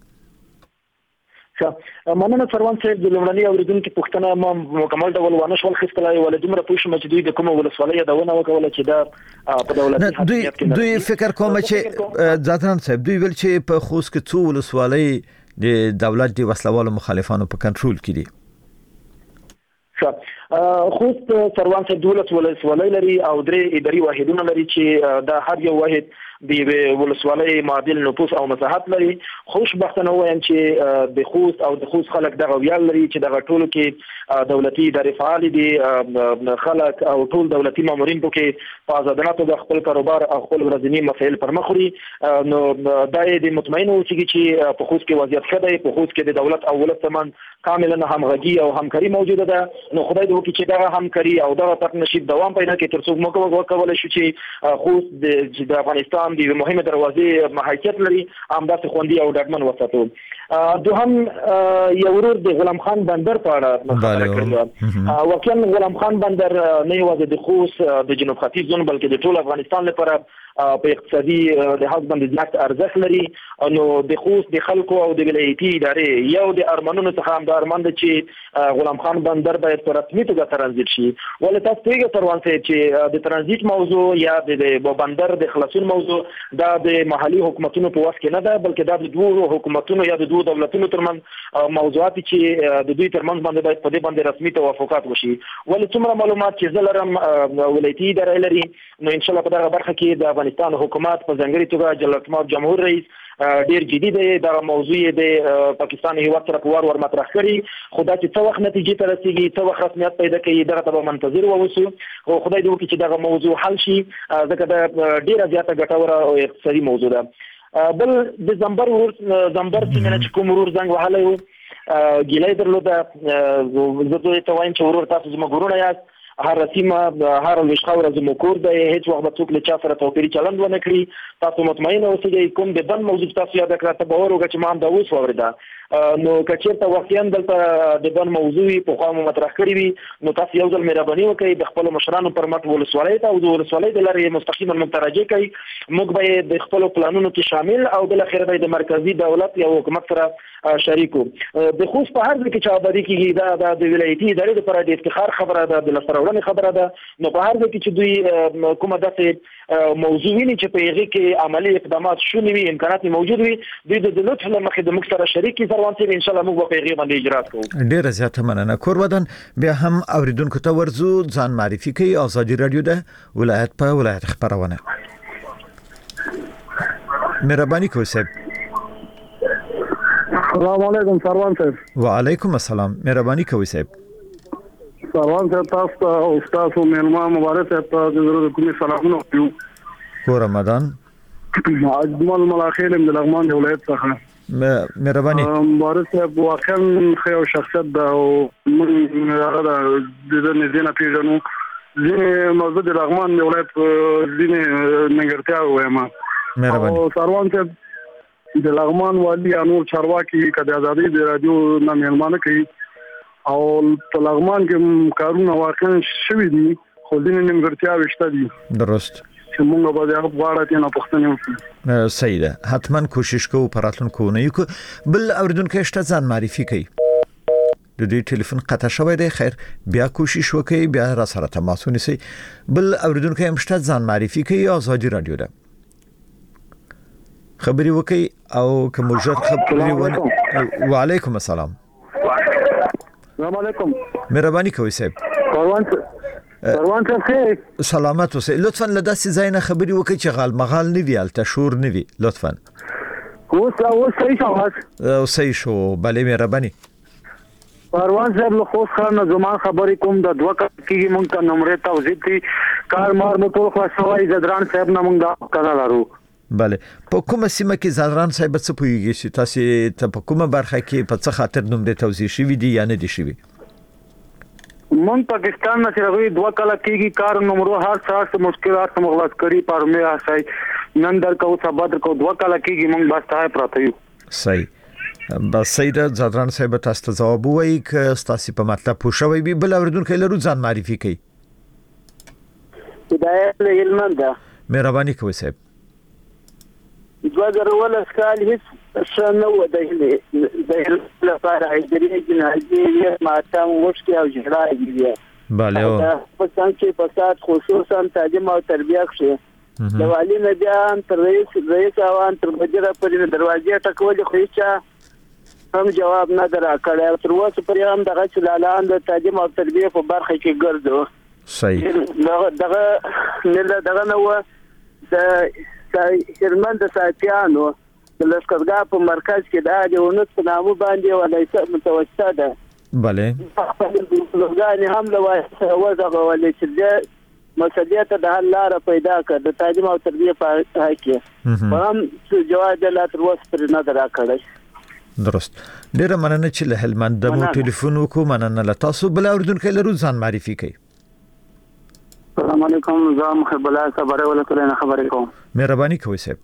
مننه سروان صاحب د لومړني اوریدونکو پوښتنه ما مکمل ډول ونه شول خستلای ولدمره پوښتنه چې دوی د کومه ولسوالۍ دونه وکوله چې دا په دولتي حکومت کې دوی فکر کوم چې زادران صاحب دوی ول چې په خوست کې څو ولسوالۍ د دولت د وسلوالو مخالفانو په کنټرول کې دي خوست سروان صاحب دولت ولسوالۍ لري او درې اداري واحدونه لري چې دا هر یو واحد د ولسوالۍ معادل نفوس او مساحت لري خوشبختانه وایم چې د خوست او د خوست خلک دغه ویال لري چې دغه ټولو کې دولتي ادارې فعال دي خلک او ټول دولتي مامورین پکې په آزادانه توګه خپل کاروبار او خپل ورځنی مسایل پر مخ وړي نو دا د مطمئن اوسئ چې په خوست کې وضعیت ښه دی په خوست کې د دولت او ولس ترمنځ کاملا همغږي او همکاري موجوده ده نو خدای دې وکړي چې دا همکاري او دا پارتنرشپ دوام پیدا کړي تر څو موږ وکولای شو چې خوست د افغانستان د مهمه دروازې حیثیت لري همداسې خوندي او ډاډمن وساتو دوهم یو ورور د غلام خان بندر په اړه خبره کړې واقعا غلام خان بندر نه یوازې د خوست د جنوب ختیځ زون بلکې د ټول افغانستان لپاره په اقتصادي لحاظ باندې ځکه ارزښت لري نو د خوست د خلکو او د ولایتي ادارې یو د ارمانونو څخه هم د ارمان د چې غلام خان بندر باید په رسمي توګه ترانزیت شي ولې تاسو پیګه تروان سي چې د ترانزیت موضوع یا د بندر د خلاصون موضوع دا د محلي حکومتونو په واس کې نه ده بلکې دا د دوه حکومتونو یا د دوه دولتونو ترمنځ موضوعات چې د دوی ترمنځ باندې باید په دې باندې رسمي توافقات وشي ولې څومره معلومات چې زلرم ولایتي ادارې لري نو ان شاء الله په دغه برخه کې د افغانستان حکومت په ځانګړي توګه جلالتمآب جمهور رئیس ډیر جدي دی دا موضوع د پاکستان هیواد سره په ور مطرح کړي خدای چې څو وخت نتیجې ته رسیږي څو وخت رسمیت پیدا کوي دغه ته منتظر ووسو او خدای دې وکړي چې دغه موضوع حل شي ځکه دا ډیره زیاته ګټوره او اقتصادي موضوع ده بل د زمبر چې کوم ورور زنګ وهلی و ګیلې درلوده زه دوی ته وایم چې ورور تاسو زموږ ورونه یاست هر سیمه هر لښخاوره زموږ کور دی هیڅ وخت به څوک له چا سره توپیري چلند ونه کړي تاسو مطمئن اوسئ کوم د بند موضوع تاسو یاد کړئ ته باور وکړئ چې ما هم دا اوس واورېده نو کچېرته واقعا دلته د بند موضوع په خوا مطرح کړی وي نو تاسو یو ځل مهرباني وکړئ د خپل مشرانو پر مټ ولسوالۍ ته او د ولسوالۍ د لارې مستقیما متراجع کړئ موږ به د خپل پلانونو کې شامل او بل اخر به د مرکزی دولت یا حکومت سره شریکو د خوست په هر ځای کې چې آبادی کېږي دا د ولایتي ادارې لپاره د افتخار خبره ده د لسره ارزونه خبره ده. نو په هر ځای کې چې دوی کومه داسې موضوع ویني چې په هغه کې عملی اقدامات شونې وي، امکانات موجود وي، دوی د لطف له مخې د موږ سره شریک سروان صاحب ان شاء الله موږ په هغه باندې اجرات کوو. ډیر زیات مننه. کورودن بیا هم اوریدونکو ته ورزو ځان معرفي کوي. آزادی رادیو ده ولایت په ولایت خبرونه. مهرباني کوئ صاحب. السلام علیکم سروان صاحب. وعلیکم السلام. مهرباني کوئ صاحب. سروان صاحب تاسو ته او تاسو مېلمه مبارک صاحب ته د زړه کومې سلامونه وکړو. کو رمضان اجمل ملاخیل د لغمان ولایت څخه. مهرباني. مبارک صاحب واقعا خو شخصیت دا او موږ هغه د نزدې نه پیژنو. ځینې موضوع د لغمان ولایت ځینې نګرتیا وایم. مهرباني. او سروان صاحب د لغمان والی انور چارواکي کده آزادی د رادیو نه مېلمانه کوي او په لغمان کې کارونه واقعا شوي دي، خو ځینې نیمګړتیاوې شته دي. درست. چې موږ به د هغه په اړه تېنه پوښتنې وکړو. صحیح ده. حتما کوشش کوو په راتلونکو اونیو کې. بل اوریدونکو شته ځان معرفي کوي. د دې ټلیفون قطع شوی دی. خیر بیا کوشش وکړئ، بیا را سره تماس ونیسئ. بل اوریدونکو هم شته ځان معرفي کوي. آزادی رادیو ده خبري وکي او کوم ژر خبري ونه. وعلیکم السلام. السلام علیکم. مهرباني کوئ صاحب. سروان صاحب سلامت اوسئ. لطفا لداسې ځای نه خبري وکي چې غال مغال نه وي، الته شور نه وي. لطفا اوس صحیح شو. صحیح شو. بله مهرباني. سروان صاحب له خوښ خان زمان خبرې کوم د دوه کېږي مونږ ته نمبر توضیح دي کار مار مو ټول خلاصوي. زدران صاحب نه مونږ دا کړه لرو. بله. په کومه سیمه کې زدران صاحب څه پوهیږي چې تاسو ته په کومه برخه کې په څه خاطر نمبر توضیح شوی دی یا نه دی شوی؟ مونږ پاکستان نه چې دوه کال کېږي کار نمبر هر څه مشکلات مغلط کړی پر مې اسای نن در کو سبا در کو دوه کال کېږي مونږ بس ته پراته یو. صحیح. بس سید زدران صاحب تاسو ته جواب وایي ک تاسو په مطلب پوښوي بي. بل اوریدونکو لرو ځان معرفي کوي. هدایت له هلمند. مهرباني کوئ صاحب. 2000 کال هیڅ شنه و د لپاره ایدري جنازي ماتم وشتي او جړای دي. bale او په څنګه په سات خصوصا تعلیم او تربیه کې د والی نه بیان تر رئیس او تر مدیر پرې دروازې ټکولې خو هیڅ هم جواب نه درکړی. تر اوسه پرې هم دغه چلالان د تعلیم او تربیه په برخه کې ګرځو. صحیح. دغه نو د هلمند ساتيانو د لشکرګاه په مرکز کې د اډیونت په نامو باندې ولایت متوسطه ده. bale. لږه هم له وځغه ولې چې مسؤلیت د حل لار پیدا کړ د تعلیم او تربیه په حق کې هم جواب د لاتر وس پر نه راکړی. درست. ډیره مننه چې له هلمند د مو ټلیفون وکړو. مننه له تاسو. بل اوریدونکو لرو ځان معرفي کوي. السلام علیکم. زه مخبلا خبره ولکه نه خبرې کوم. مهرباني کوئ صاحب.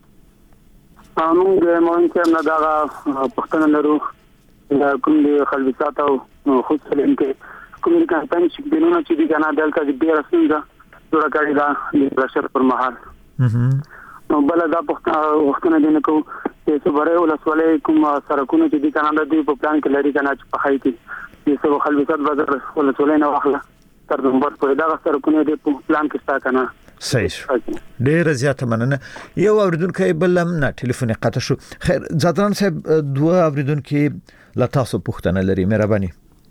موږ مونږ نه دا پښتنه لرو کوم دي خلبسات او خود سلیم کې کوم دي کمپاین چې دنه چې دي کنه دلته د ډیر اسنده جوړه کړی دا د پرشر پر مهال. نو بل دا پښتنه دي نه کو چې سبره ولسوالۍ کوم سرکونه چې دي کنه د دې په پلان کې لري کنه چې په خایتي چې سبو خلبسات بازار ولسوالۍ نه واخله تر نمبر په دا سرکونه دي په پلان کې ستا کنه. صحیح. ډیر زیاته مننه. یو اوریدونکو بل نه ټلیفون قطع شو. خیر زدران صاحب دوه اوریدونکو لا تاسو پوښتنه لري. مهرباني.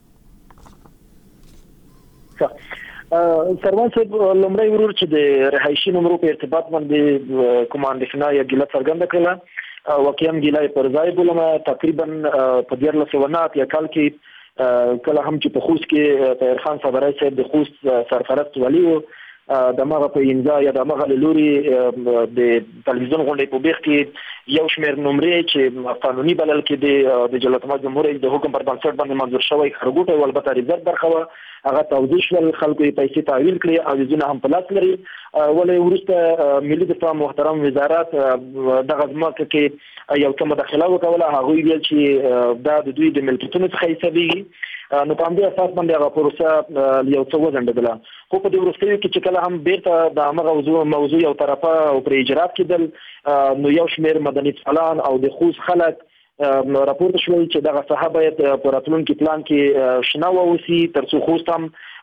سروان صاحب لمړی ورور چې د رهایشي نمبر په ارتباط باندې کمانډیشنه یا ګیله څرګنده کړله واقعا ګیله پر ځای بولمه تقریبا په 2009 یا کال کې کله هم چې په خوست کې طاهر خان صبرای صاحب د خوست سرپرست ولی و د مغه په انځا یا د مغه لوري د تلویزیون غونډې په بیخ کې یو شمېر نمرې چې قانوني بلل کې د جلالت جمهور رئیس د حکم پر بنسټ باندې منظور شوی خرګوټه او البته ریزرو برخه هغه توضیح ول خلکو یې پیسې تعویل کړي او ځینې هم په لاس لري. ولې وروسته ملي دفاع محترم وزارت دغه ځمکه کې یو څه مداخله وکوله. هغوی ویل چې دا د دوی د ملکیتونو څخه حسابېږي. نو په همدې اساس باندې هغه پروسه یو څه وځنډېدله. خو په دې وروستیو کې چې کله هم بیرته د هغه موضوع یو طرفه او پر اجرات کېدل نو یو شمېر مدني فعالان او د خوست خلک راپورته شول چې دغه ساحه باید په راتلونکي پلان کې شنه واوسي تر څو خوست هم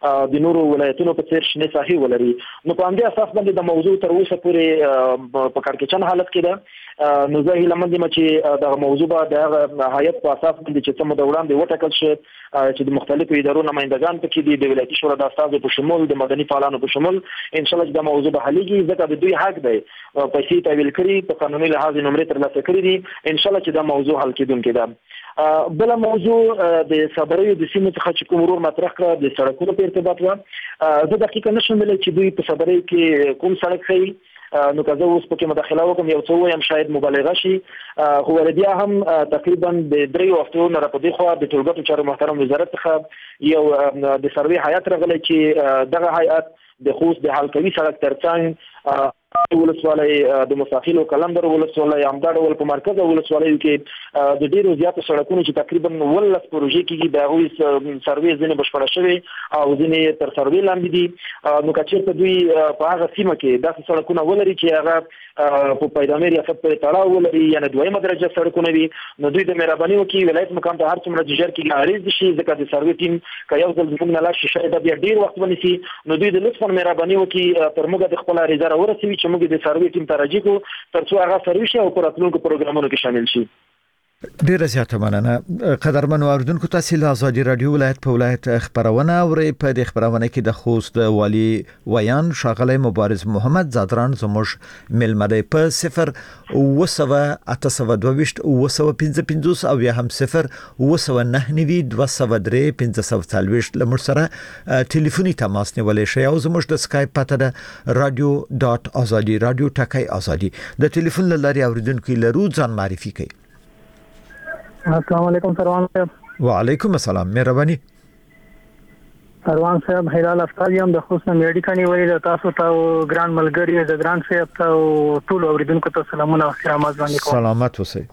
د نورو ولایتونو په څیر شنه ساحې ولري. نو په همدې اساس باندې د موضوع تر اوسه پورې په کارکچن حالت کې ده. نو زه هیله مند یم چې د موضوع به د هیئت په اساس باندې چې څه مده وړاندې وټاکل شي چې د مختلفو ادارو نمائندگان پکې دي، د ولایتي شورا د استازو په شمول د مدني فعالانو په شمول ان شاء الله د موضوع به حلېږي، ځکه د دوی حق دی پیسې تحویل کړي په قانوني لحاظ نمرې ترلاسه کړي دي، ان شاء الله چې دا موضوع حل کېدونکې ده. بل موضوع د صبریو د سیمې څخه چې کوم ورور مطرح کړ د سړکونو په ارتباط و، زه دقیقه نشم ویلی چې دوی په صبریو کې کوم سړک ښیي، نو که زه اوس پکې مداخله وکړم یو څه ووایم شاید مبالغه شي، خو بیا هم تقریبا د 3 هفتو نه راپدې خوا د ټولګټو چارو محترم وزارت څخه یو د سروې هیئت راغلی چې دغه هیئت د خوست د حلقوي سړک ترڅنګ ولسوالۍ د مساخیل او کلندر ولسوالۍ همدا ډول په مرکز ولسوالیو کې د ډیرو زیاتو سړکونو چې تقریبا 19 پروژې کېږي د هغوی سروې ځینې بشپړه شوې او ځینې تر سروې لاندې دي. نو که چېرته دوی په هغه سیمه کې داسې سړکونه ولري چې هغه په پیدامي ریاست پورې تړاو ولري یعنې دویمه درجه سړکونه وي، نو دوی د مهرباني وکړي ولایت مقام ته هر څومره چې ژر کېږي عریض شي، ځکه د سروې ټیم که یو ځل زموږ نه لاړ شي شاید بیا ډېر وخت ونیسي، نو دوی د لطفا مهرباني وکړي تر موږ د خپله عریضه راورسوي چې موږ د سروې ټیم ته راجع کړو تر څو هغه سروې شي او په راتلونکو پروګرامونو کې شامل شي. ډیره زیاته مننه. قدرمن اوریدونکو، تاسو له آزادي رادیو ولایت په ولایت خبرونه اورئ. په دې خبرونه کې د خوست والی ویان ښاغلی مبارز محمد زادران زموږ ملمه دی. په 0 822 او یا هم 0 992 203 540 لمر سره ټلیفوني تماس نیولای شئ او زموږ د سکایپ پته ده radio.azadi radio ټکی ازادي. د ټلیفون لاري اوریدونکو لرو ځان معرفي کوي. السلام علیکم سروان صاحب. وعلیکم السلام، مهرباني. سروان صاحب هلال افطاریم د خوست میډیکا نیولې د تاسو ته ګران ملګری د ګران صاحب ته ټول اوریدونکو ته سلامونه او احترامات باندې کوم. سلامات اوسئ.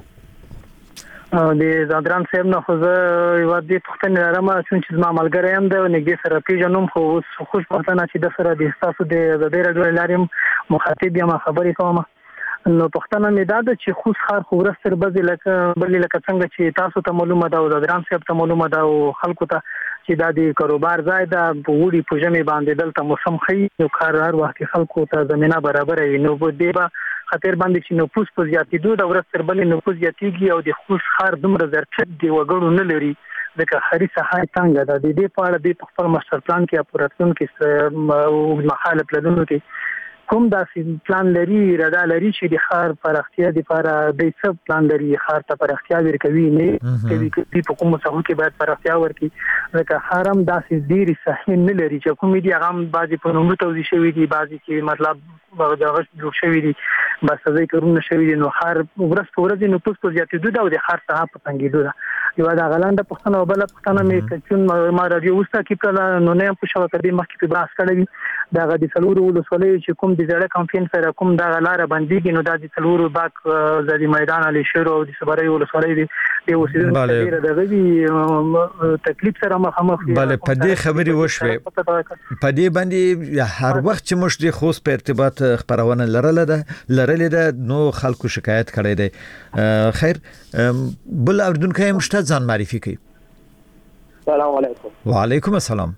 د زادران صاحب نه خو زه یو دې پوښتنه لرم چې زما ملګری هم د نږدې سره پیژنم، خو اوس خوش پښتنه چې د سره د تاسو د ډېر لاریم مخاطب یم خبرې کوم. نو پښتنه مې دا ده چې خوست ښار خو ورستر بځې لکه څنګه چې تاسو ته معلومه ده او زادران صاحب ته معلومه ده او خلکو ته چې دا د کاروبار ځای ده، په وړي په ژمي باندې دلته موسم ښه نو کار هر وخت خلکو ته زمينه برابر وي، نو په دې به خطر باندې چې نفوس په زیاتېدو د ورستر بلې نفوس زیاتېږي او د خوست ښار دومره ظرفیت د وګړو نه لري ځکه ښاري ساحه څنګه ده. د دې په اړه د خپل ماستر پلان کې یا پورتون کې مخالف لدونو کې کوم داسې پلان لري اراده لري چې د ښار پراختیا لپاره د څه پلان لري ښار ته پراختیا ورکوي نه کوي په کوم څه کې باید پراختیا ورکړي، ځکه ښار هم داسې ډېری صحیح نه لري چې کوم دي هغه هم بعضی په نومونو توضیح شوی دي، بعضی چې مطلب دغه جوړ شوی دي بس ځای کارونه شوی دي، نو ښار ورځ په ورځ نفوس په زیاتېدو ده او د ښار ساحه په تنګېدو ده. یو دا غلانده پښتنه او بل پښتنه مې چې ما راډیو وستا کې کړه نو نه په شاو کړي مخکې په باس کړی دا غدي څلورو ولسوالۍ چې کوم د زړه کمپاین سره کوم دا لار باندې نو دا د څلورو باک د میدان علي شیر او د صبري ولسوالۍ د اوسیدونکو د غوي تکلیف سره مخامخ دي. بله په دې خبري وشوي په دې باندې هر وخت چې موږ د خوست په ارتباط خبرونه لرلې ده نو خلکو شکایت کړي دي. خیر بل اردن کې مشته ځان معرفي کوي. السلام علیکم. وعلیکم السلام.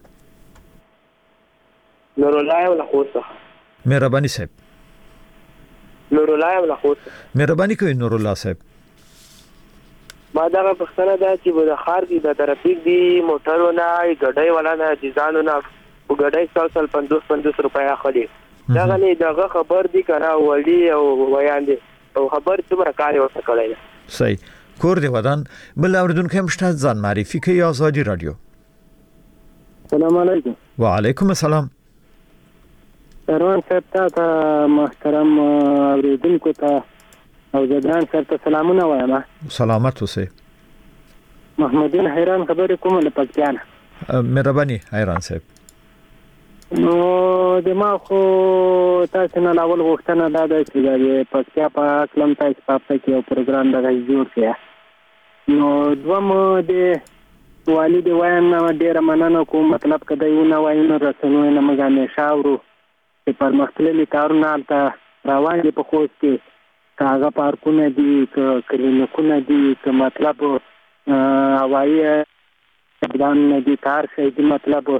نور الله ولا خوست. مهرباني صاحب. نور الله ولا خوست. مهرباني کوي نور الله صاحب. ما دا پښتنه ده چې د خار دي د ترافیک دي موټرونه ګډای ولا نه ځانونه په ګډای 50 روپیا اخلي. دا غلي دغه خبر دي کنه ولی او بیان دي او خبر څومره کار ورته کړی. صحیح. کور دی ودان بل اوردونکو مشته ځان معرفي کوي آزادي رادیو. السلام علیکم. وعلیکم السلام. سروان صاحب ته محترم اوریدونکو ته او زدان صاحب ته سلامونه وایم. سلامت اوسئ. محمدین حیران خبرې کوم له پکتیان. مهرباني حیران صاحب. نو د ما خو تاسو نه اول وختونه دا د پکتیا په کلم تاسو په کې یو پروګرام د جوړ کړی. نو دوم د والد وایي نه ډیر مننه کوم مطلب کده یو نه وایي نو رسنوي نه مګانې شاورو چې پر مختلفي کارونه ته روان دي په خوست کې کاغه پارکونه دي کلینیکونه دي چې مطلب هوایي ځان دي کار شي دي مطلب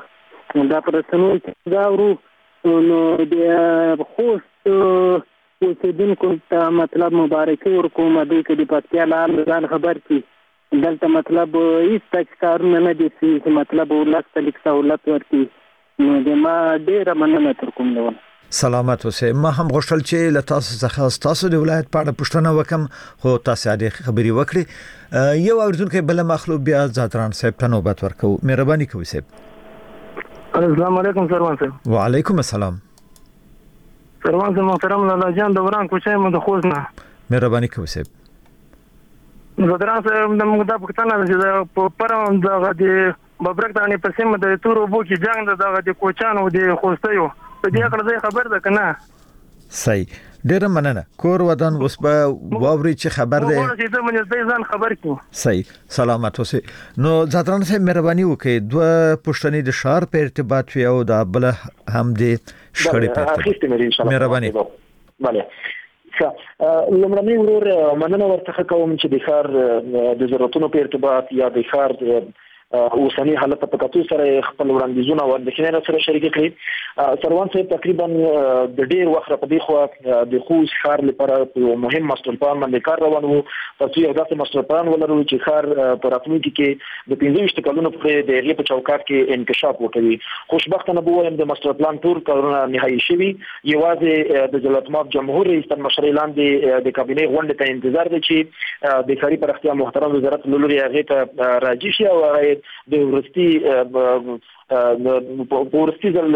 دا پرسنو دا ورو نو د خوست اوسیدونکو ته مطلب مبارکي ورکوم دوی کې د پکتیا لار ځان خبر کی دلته مطلب هیڅ کارونه نه دي چې مطلب ولست لیک سہولت ورکړي نو د ما ډیره مننه تر کوم ډول سلامت اوسئ. ما هم غوښتل چې له تاسو څخه تاسو د ولایت په اړه پوښتنه وکم خو تاسو عادي خبري وکړي. یو اوریدونکو بل مخلوق بیا زادران صاحب ته نوبت ورکو. مهرباني کوئ صاحب. السلام علیکم سروان صاحب. وعلیکم السلام. سروان صاحب محترم لالا جان دوران کوچای مو د خوښ نه. مهرباني کوئ صاحب. زادران صاحب د موږ د پښتنه چې په پرون دغه د ببرک دانی په سیمه د تورو بو کې جنگ دغه د کوچانو د خوستیو په دې اړه خبر ده کنه؟ صحیح. ډیره مننه. کور ودان اوس به واوري چې خبر ده. ورته چې موږ دې ځان خبر کړو. صحیح. سلامت اوسئ. نو زادران صاحب مهرباني وکړئ دوه پښتني د شهر په ارتباط وي او د بل هم د شخړې په ارتباط. مهرباني. بله. لمړنی ورور مننه ورته کوم چې د ښار د ضرورتونو په ارتباط یا د ښار اوسنی حالت په کتو سره خپل وړاندیزونه ورنکینه سره شریک کړي. سروان صاحب تقریبا د ډیر وخت په دې خو د خوست ښار لپاره مهم ماستر پلان باندې کار روان وو. تاسو یو داسې ماستر پلان ولرو چې ښار په راتلونکي کې د 15 کلونو پورې د هغې په چوکاټ کې انکشاف وکړي. خوشبختانه به وایم د ماستر پلان ټول کارونه نهایي شوي. یوازې د جلالتمآب جمهور رئیس تر مشرۍ لاندې د کابینې غونډې ته انتظار دی چې د ښاري پراختیا محترم وزارت له لوري هغې ته راجع شي او د ورستي ځل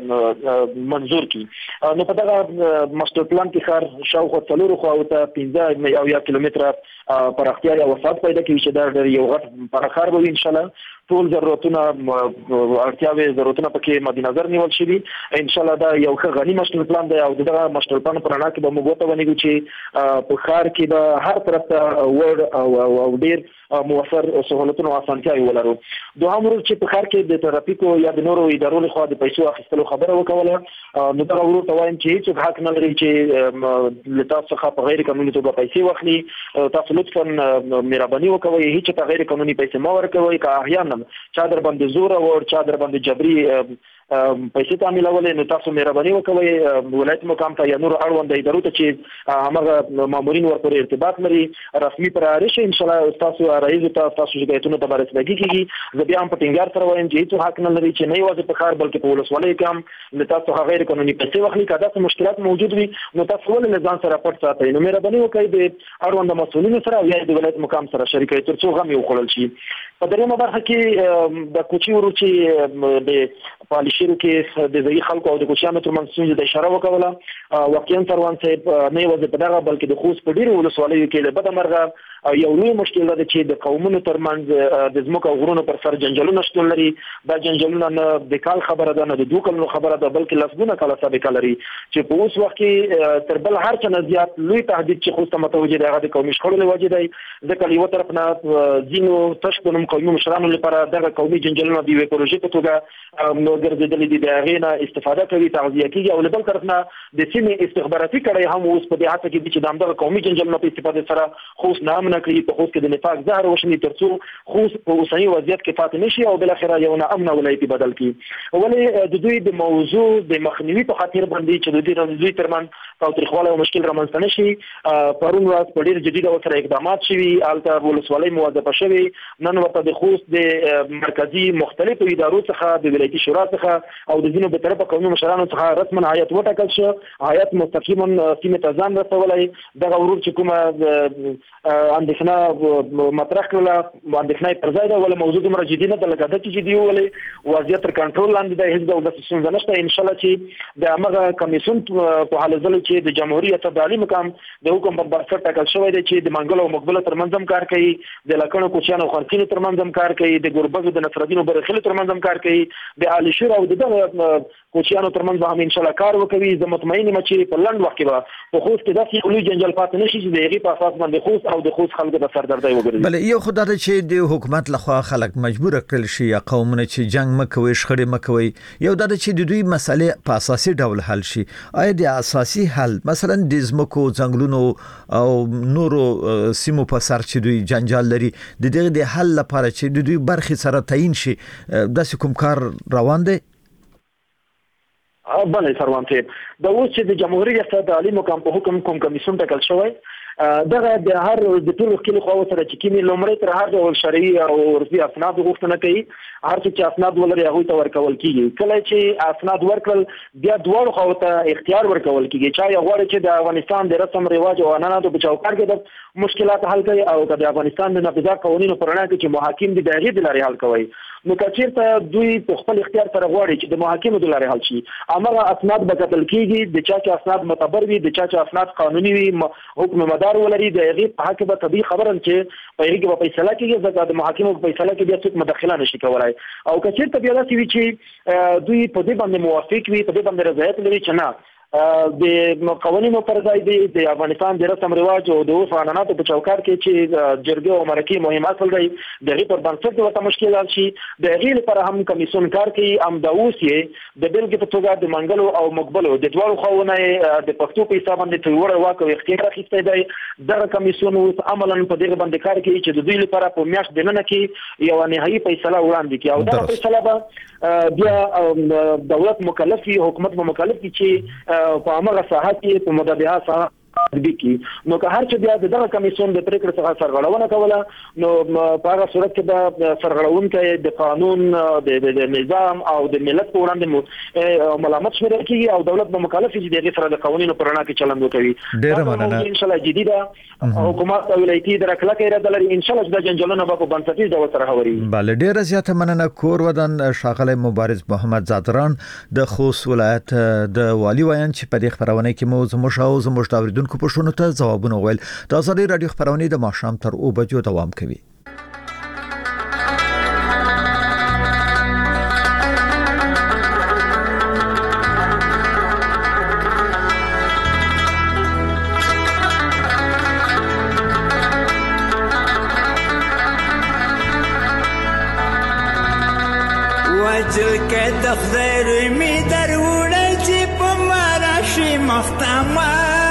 منظور کی. نو په دغه ماستر پلان کې ښار شاوخوا 4 خواو ته 15 کیلومتره پراختیا یا وسعت پیدا کوي چې دا یو غټ پراخار به ان شاء الله ټول ضرورتونه اړتیاوې ضرورتونه پکې مد نظر نیول شي. ان شاء الله دا یو ښه غني ماستر پلان دی او دغه ماستر پلان پر اړه کې به موږ ته ونیږو چې په ښار کې به هر طرف ته وړ او ډیر موثر سہولتونه او اسانتیاوې ولرو. دوهم ورور چې په ښار کې د ترافیکو یا د نورو ادارو لخوا د پیسو اخیستلو خبره وکوله. نو دغه ورور ته وایم چې هیڅ حق نه لري چې له تاسو څخه په غیر قانوني توګه پیسې واخلي. تاسو لطفا مهرباني وکوئ هیڅ ته غیر قانوني پیسې مه ورکوئ. که احیانا چا در باندې زور او چا در باندې جبري پیسې تعمیلولې نو تاسو مهرباني وکوئ ولایت مقام ته یا نور اړوند ادارو ته چې هغه مامورین ورپورې ارتباط لري رسمي پر اړه ان شاء الله تاسو رئیس تاسو شکایتونه ته رسیدګي کیږي. زه بیا هم په ټینګار سره وایم چې هیڅ حق نه لري چې نه یوازې په ښار بلکې په ولسوالۍ کې هم له تاسو غیر قانوني پیسې واخلي. که داسې مشکلات موجود وي نو تاسو ولې له ځان سره پټ ساتئ؟ نو مهرباني وکړئ د اړوند مسؤلینو سره یا د ولایت مقام سره شریک کړئ تر څو غم یو خوړل شي. په دریمه برخه کې د کوچي ورو چې د پالیشیرو کې د ځای خلکو او د کوچیانو ترمنځ ستونزې د اشاره وکوله. واقعا سروان صاحب نه یوازې په دغه بلکې د خوست په ډیرو ولسوالیو کې له بده مرغه یو لوی مشکل ده چې د قومونو ترمنځ د ځمکو او غرونو پر سر جنجالونه شتون لري. دا جنجالونه نه د کال خبره ده نه د 2 کلونو خبره ده بلکې لسګونه کاله سابقه لري چې په اوس وخت کې تر بل هر څه نه زیات لوی تهدید چې خوست ته متوجه دی هغه د قومي شخړو له وجې دی. ځکه یو طرف نه ځینو تش په نوم قومي مشرانو لپاره دغه قومي جنجالونه د یوې پروژې په توګه نو ګرځېدلي دي د هغې نه استفاده کوي تغذیه کیږي او له بل طرف نه د سیمې استخباراتي کړۍ هم اوس په دې هڅه کې دي چې د همدغه قومي جنجالونو په استفاده سره خوست ناامنه کړي. په خوست کې د نفاق زهر وشني تر څو خوست په اوسني وضعیت کې پاتې نشي او بالاخره یو ناامنه ولایت بدل کړي. ولې د دوی د موضوع د مخنیوي په خاطر باندې چې د دوی ترمن تاوتریخوالی او مشکل رامنځته نشي پرون ورځ په ډېر جدي ډول سره اقدامات شوي. هلته ولسوالۍ موظفه شوې. نن ورته د خوست د مرکزي مختلفو ادارو څخه د ولایتي شورا څخه او د ځینو به طرفه قومي مشرانو څخه رسما هیات وټاکل شو. هیات مستقیما سیمې ته ځان رسولی. دغه ورور چې کومه اندېښنه مطرح کړله اندېښنه پر ځای ده ولې موضوع دومره جدي نه ده لکه ده چې جدي وولې وضعیت تر کنټرول لاندې دی. هېڅ ډول داسې ستونزه نشته. انشاءالله چې د همغه کمیسیون په حال ځلو چې د جمهوریت د عالي مقام د حکم پر بنسټ ټاکل شوی دی چې د منګلو او مقبله ترمنځ هم کار کوي د لکڼو کوچیانو او خرچینو ترمنځ هم کار کوي د ګوربزو د نصرالدین او برخیلو ترمنځ هم کار کوي د عالی شور او دغه کوچیانو ترمنځ به هم ان شاء الله کار وکوي. زه مطمئن یم چې په لنډ وخت کې به په خوست کې داسې لوی جنجال پاتې نشي چې د هغې په اساس باندې خوست او د خوست خلکو د سردردۍ وګرځي. بله یو خو دا ده چې د حکومت لخوا خلک مجبور کړل شي یا قومونه چې جنگ مه کوئ شخړې مه کوئ. یو دا ده چې د دوی مسلې په اساسي ډول حل شي. آیا د اساسي حل مثلا د ځمکو ځنګلونو او نورو سیمو په سر چې دوی جنجال لري د دغه د حل لپاره چې د دوی برخې سره تعیین شي داسې کوم کار روان دی؟ بله سروان صاحب د اوس چې د جمهوریت ریاست عالی مقام په حکم کوم کمیسیون ټاکل شوی دغه د هر د ټولو خلکو خو سره چې کیمې لومړی تر هر ډول شرعي او عرفي اسناد غوښتنه کوي هر څه چې اسناد ولري هغه ته ورکول کیږي کله چې اسناد ورکړل بیا دوه خو ته اختیار ورکول کیږي چې یو غواړي چې د افغانستان د رسم رواج او عنعناتو په چوکاټ کې د مشکلات حل کوي او د افغانستان د نافذه قوانینو پر وړاندې چې محاکم دي د هغې د لارې حل کوي نو کچیر ته دوی په خپل اختیار سره غواړي چې د محاکمو د لارې حل شي هغه اسناد به کتل کیږي د چا چې اسناد معتبر وي د چا چې اسناد قانوني وي حکم مدار ولري د هغې په حق به طبیعي خبره چې په هغې کې به فیصله کیږي ځکه د محاکمو په فیصله کې بیا څوک مداخله نشي کولای او کچیر ته بیا داسې وي چې دوی په دې باندې موافق وي په دې باندې رضایت لري چې نه د قوانینو پر ځای د افغانستان د رسم رواج او د عرف عنعناتو په چوکاټ کې چې جرګې او مرکې مهم اصل دی د هغې پر بنسټ ورته مشکل حل شي د هغې لپاره هم کمیسیون کار کوي همدا اوس یې د بېلګې په توګه د منګلو او مقبلو د دواړو خواوو نه د پښتو په حساب باندې تر لوړی واک او اختیار اخیستی دی دغه کمیسیون اوس عملا په دغه باندې کار کوي چې د دوی لپاره په میاشت دننه کې یوه نهایي فیصله وړاندې کړي او دغه فیصله به بیا دولت مکلف وي حکومت به مکلف وي چې په هغه ساحه کې په مدبیه ساحه تطبیق کی نو که هر چې بیا دغه کمیسیون د پریکړې څخه سرغړونه کوله نو په هغه صورت کې د سرغړونکي د قانون د نظام او د ملت په وړاندې ملامت شمیرل کیږي او دولت به مکلف وي چې دغه سره د قوانینو پر وړاندې کې چلند وکړي ډېر مننه ان شاء الله جديده حکومت او ولایتي درکلکه اراده لري ان شاء الله د جنجالونو په بنسټیز ډول سره هوري بله ډېر زیاته مننه کور ودان شاغلی مبارز محمد زادران د خوست ولایت د والی وایي چې په دې خبرونه کې مو زموږ د کو پښتنو ته ځوابونه ویل د ازادي رادیو خبرونه د ماښام تر 2 بجو دوام کوي وجل کې د خیر می دروړې چې په ماراشي مختمه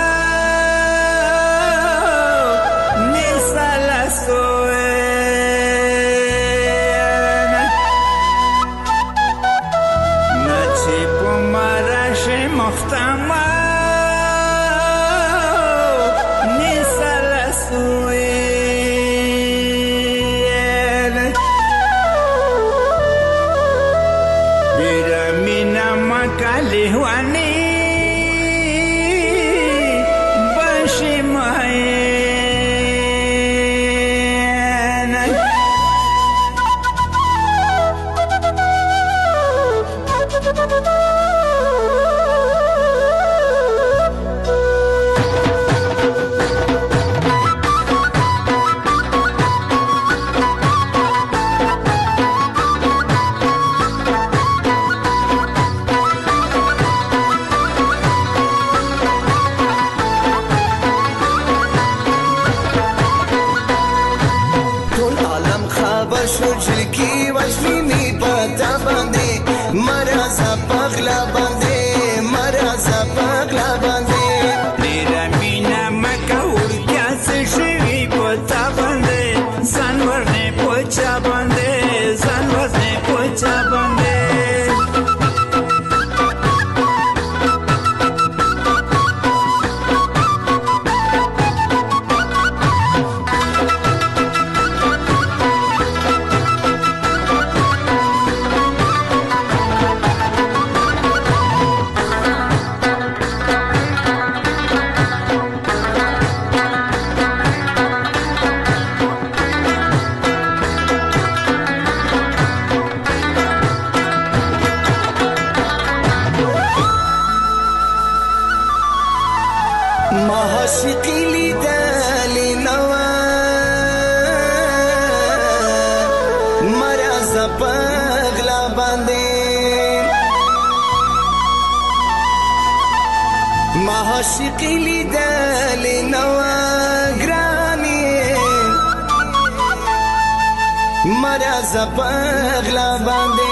عاشقی دل نوگرانی مرا زپغلا باندې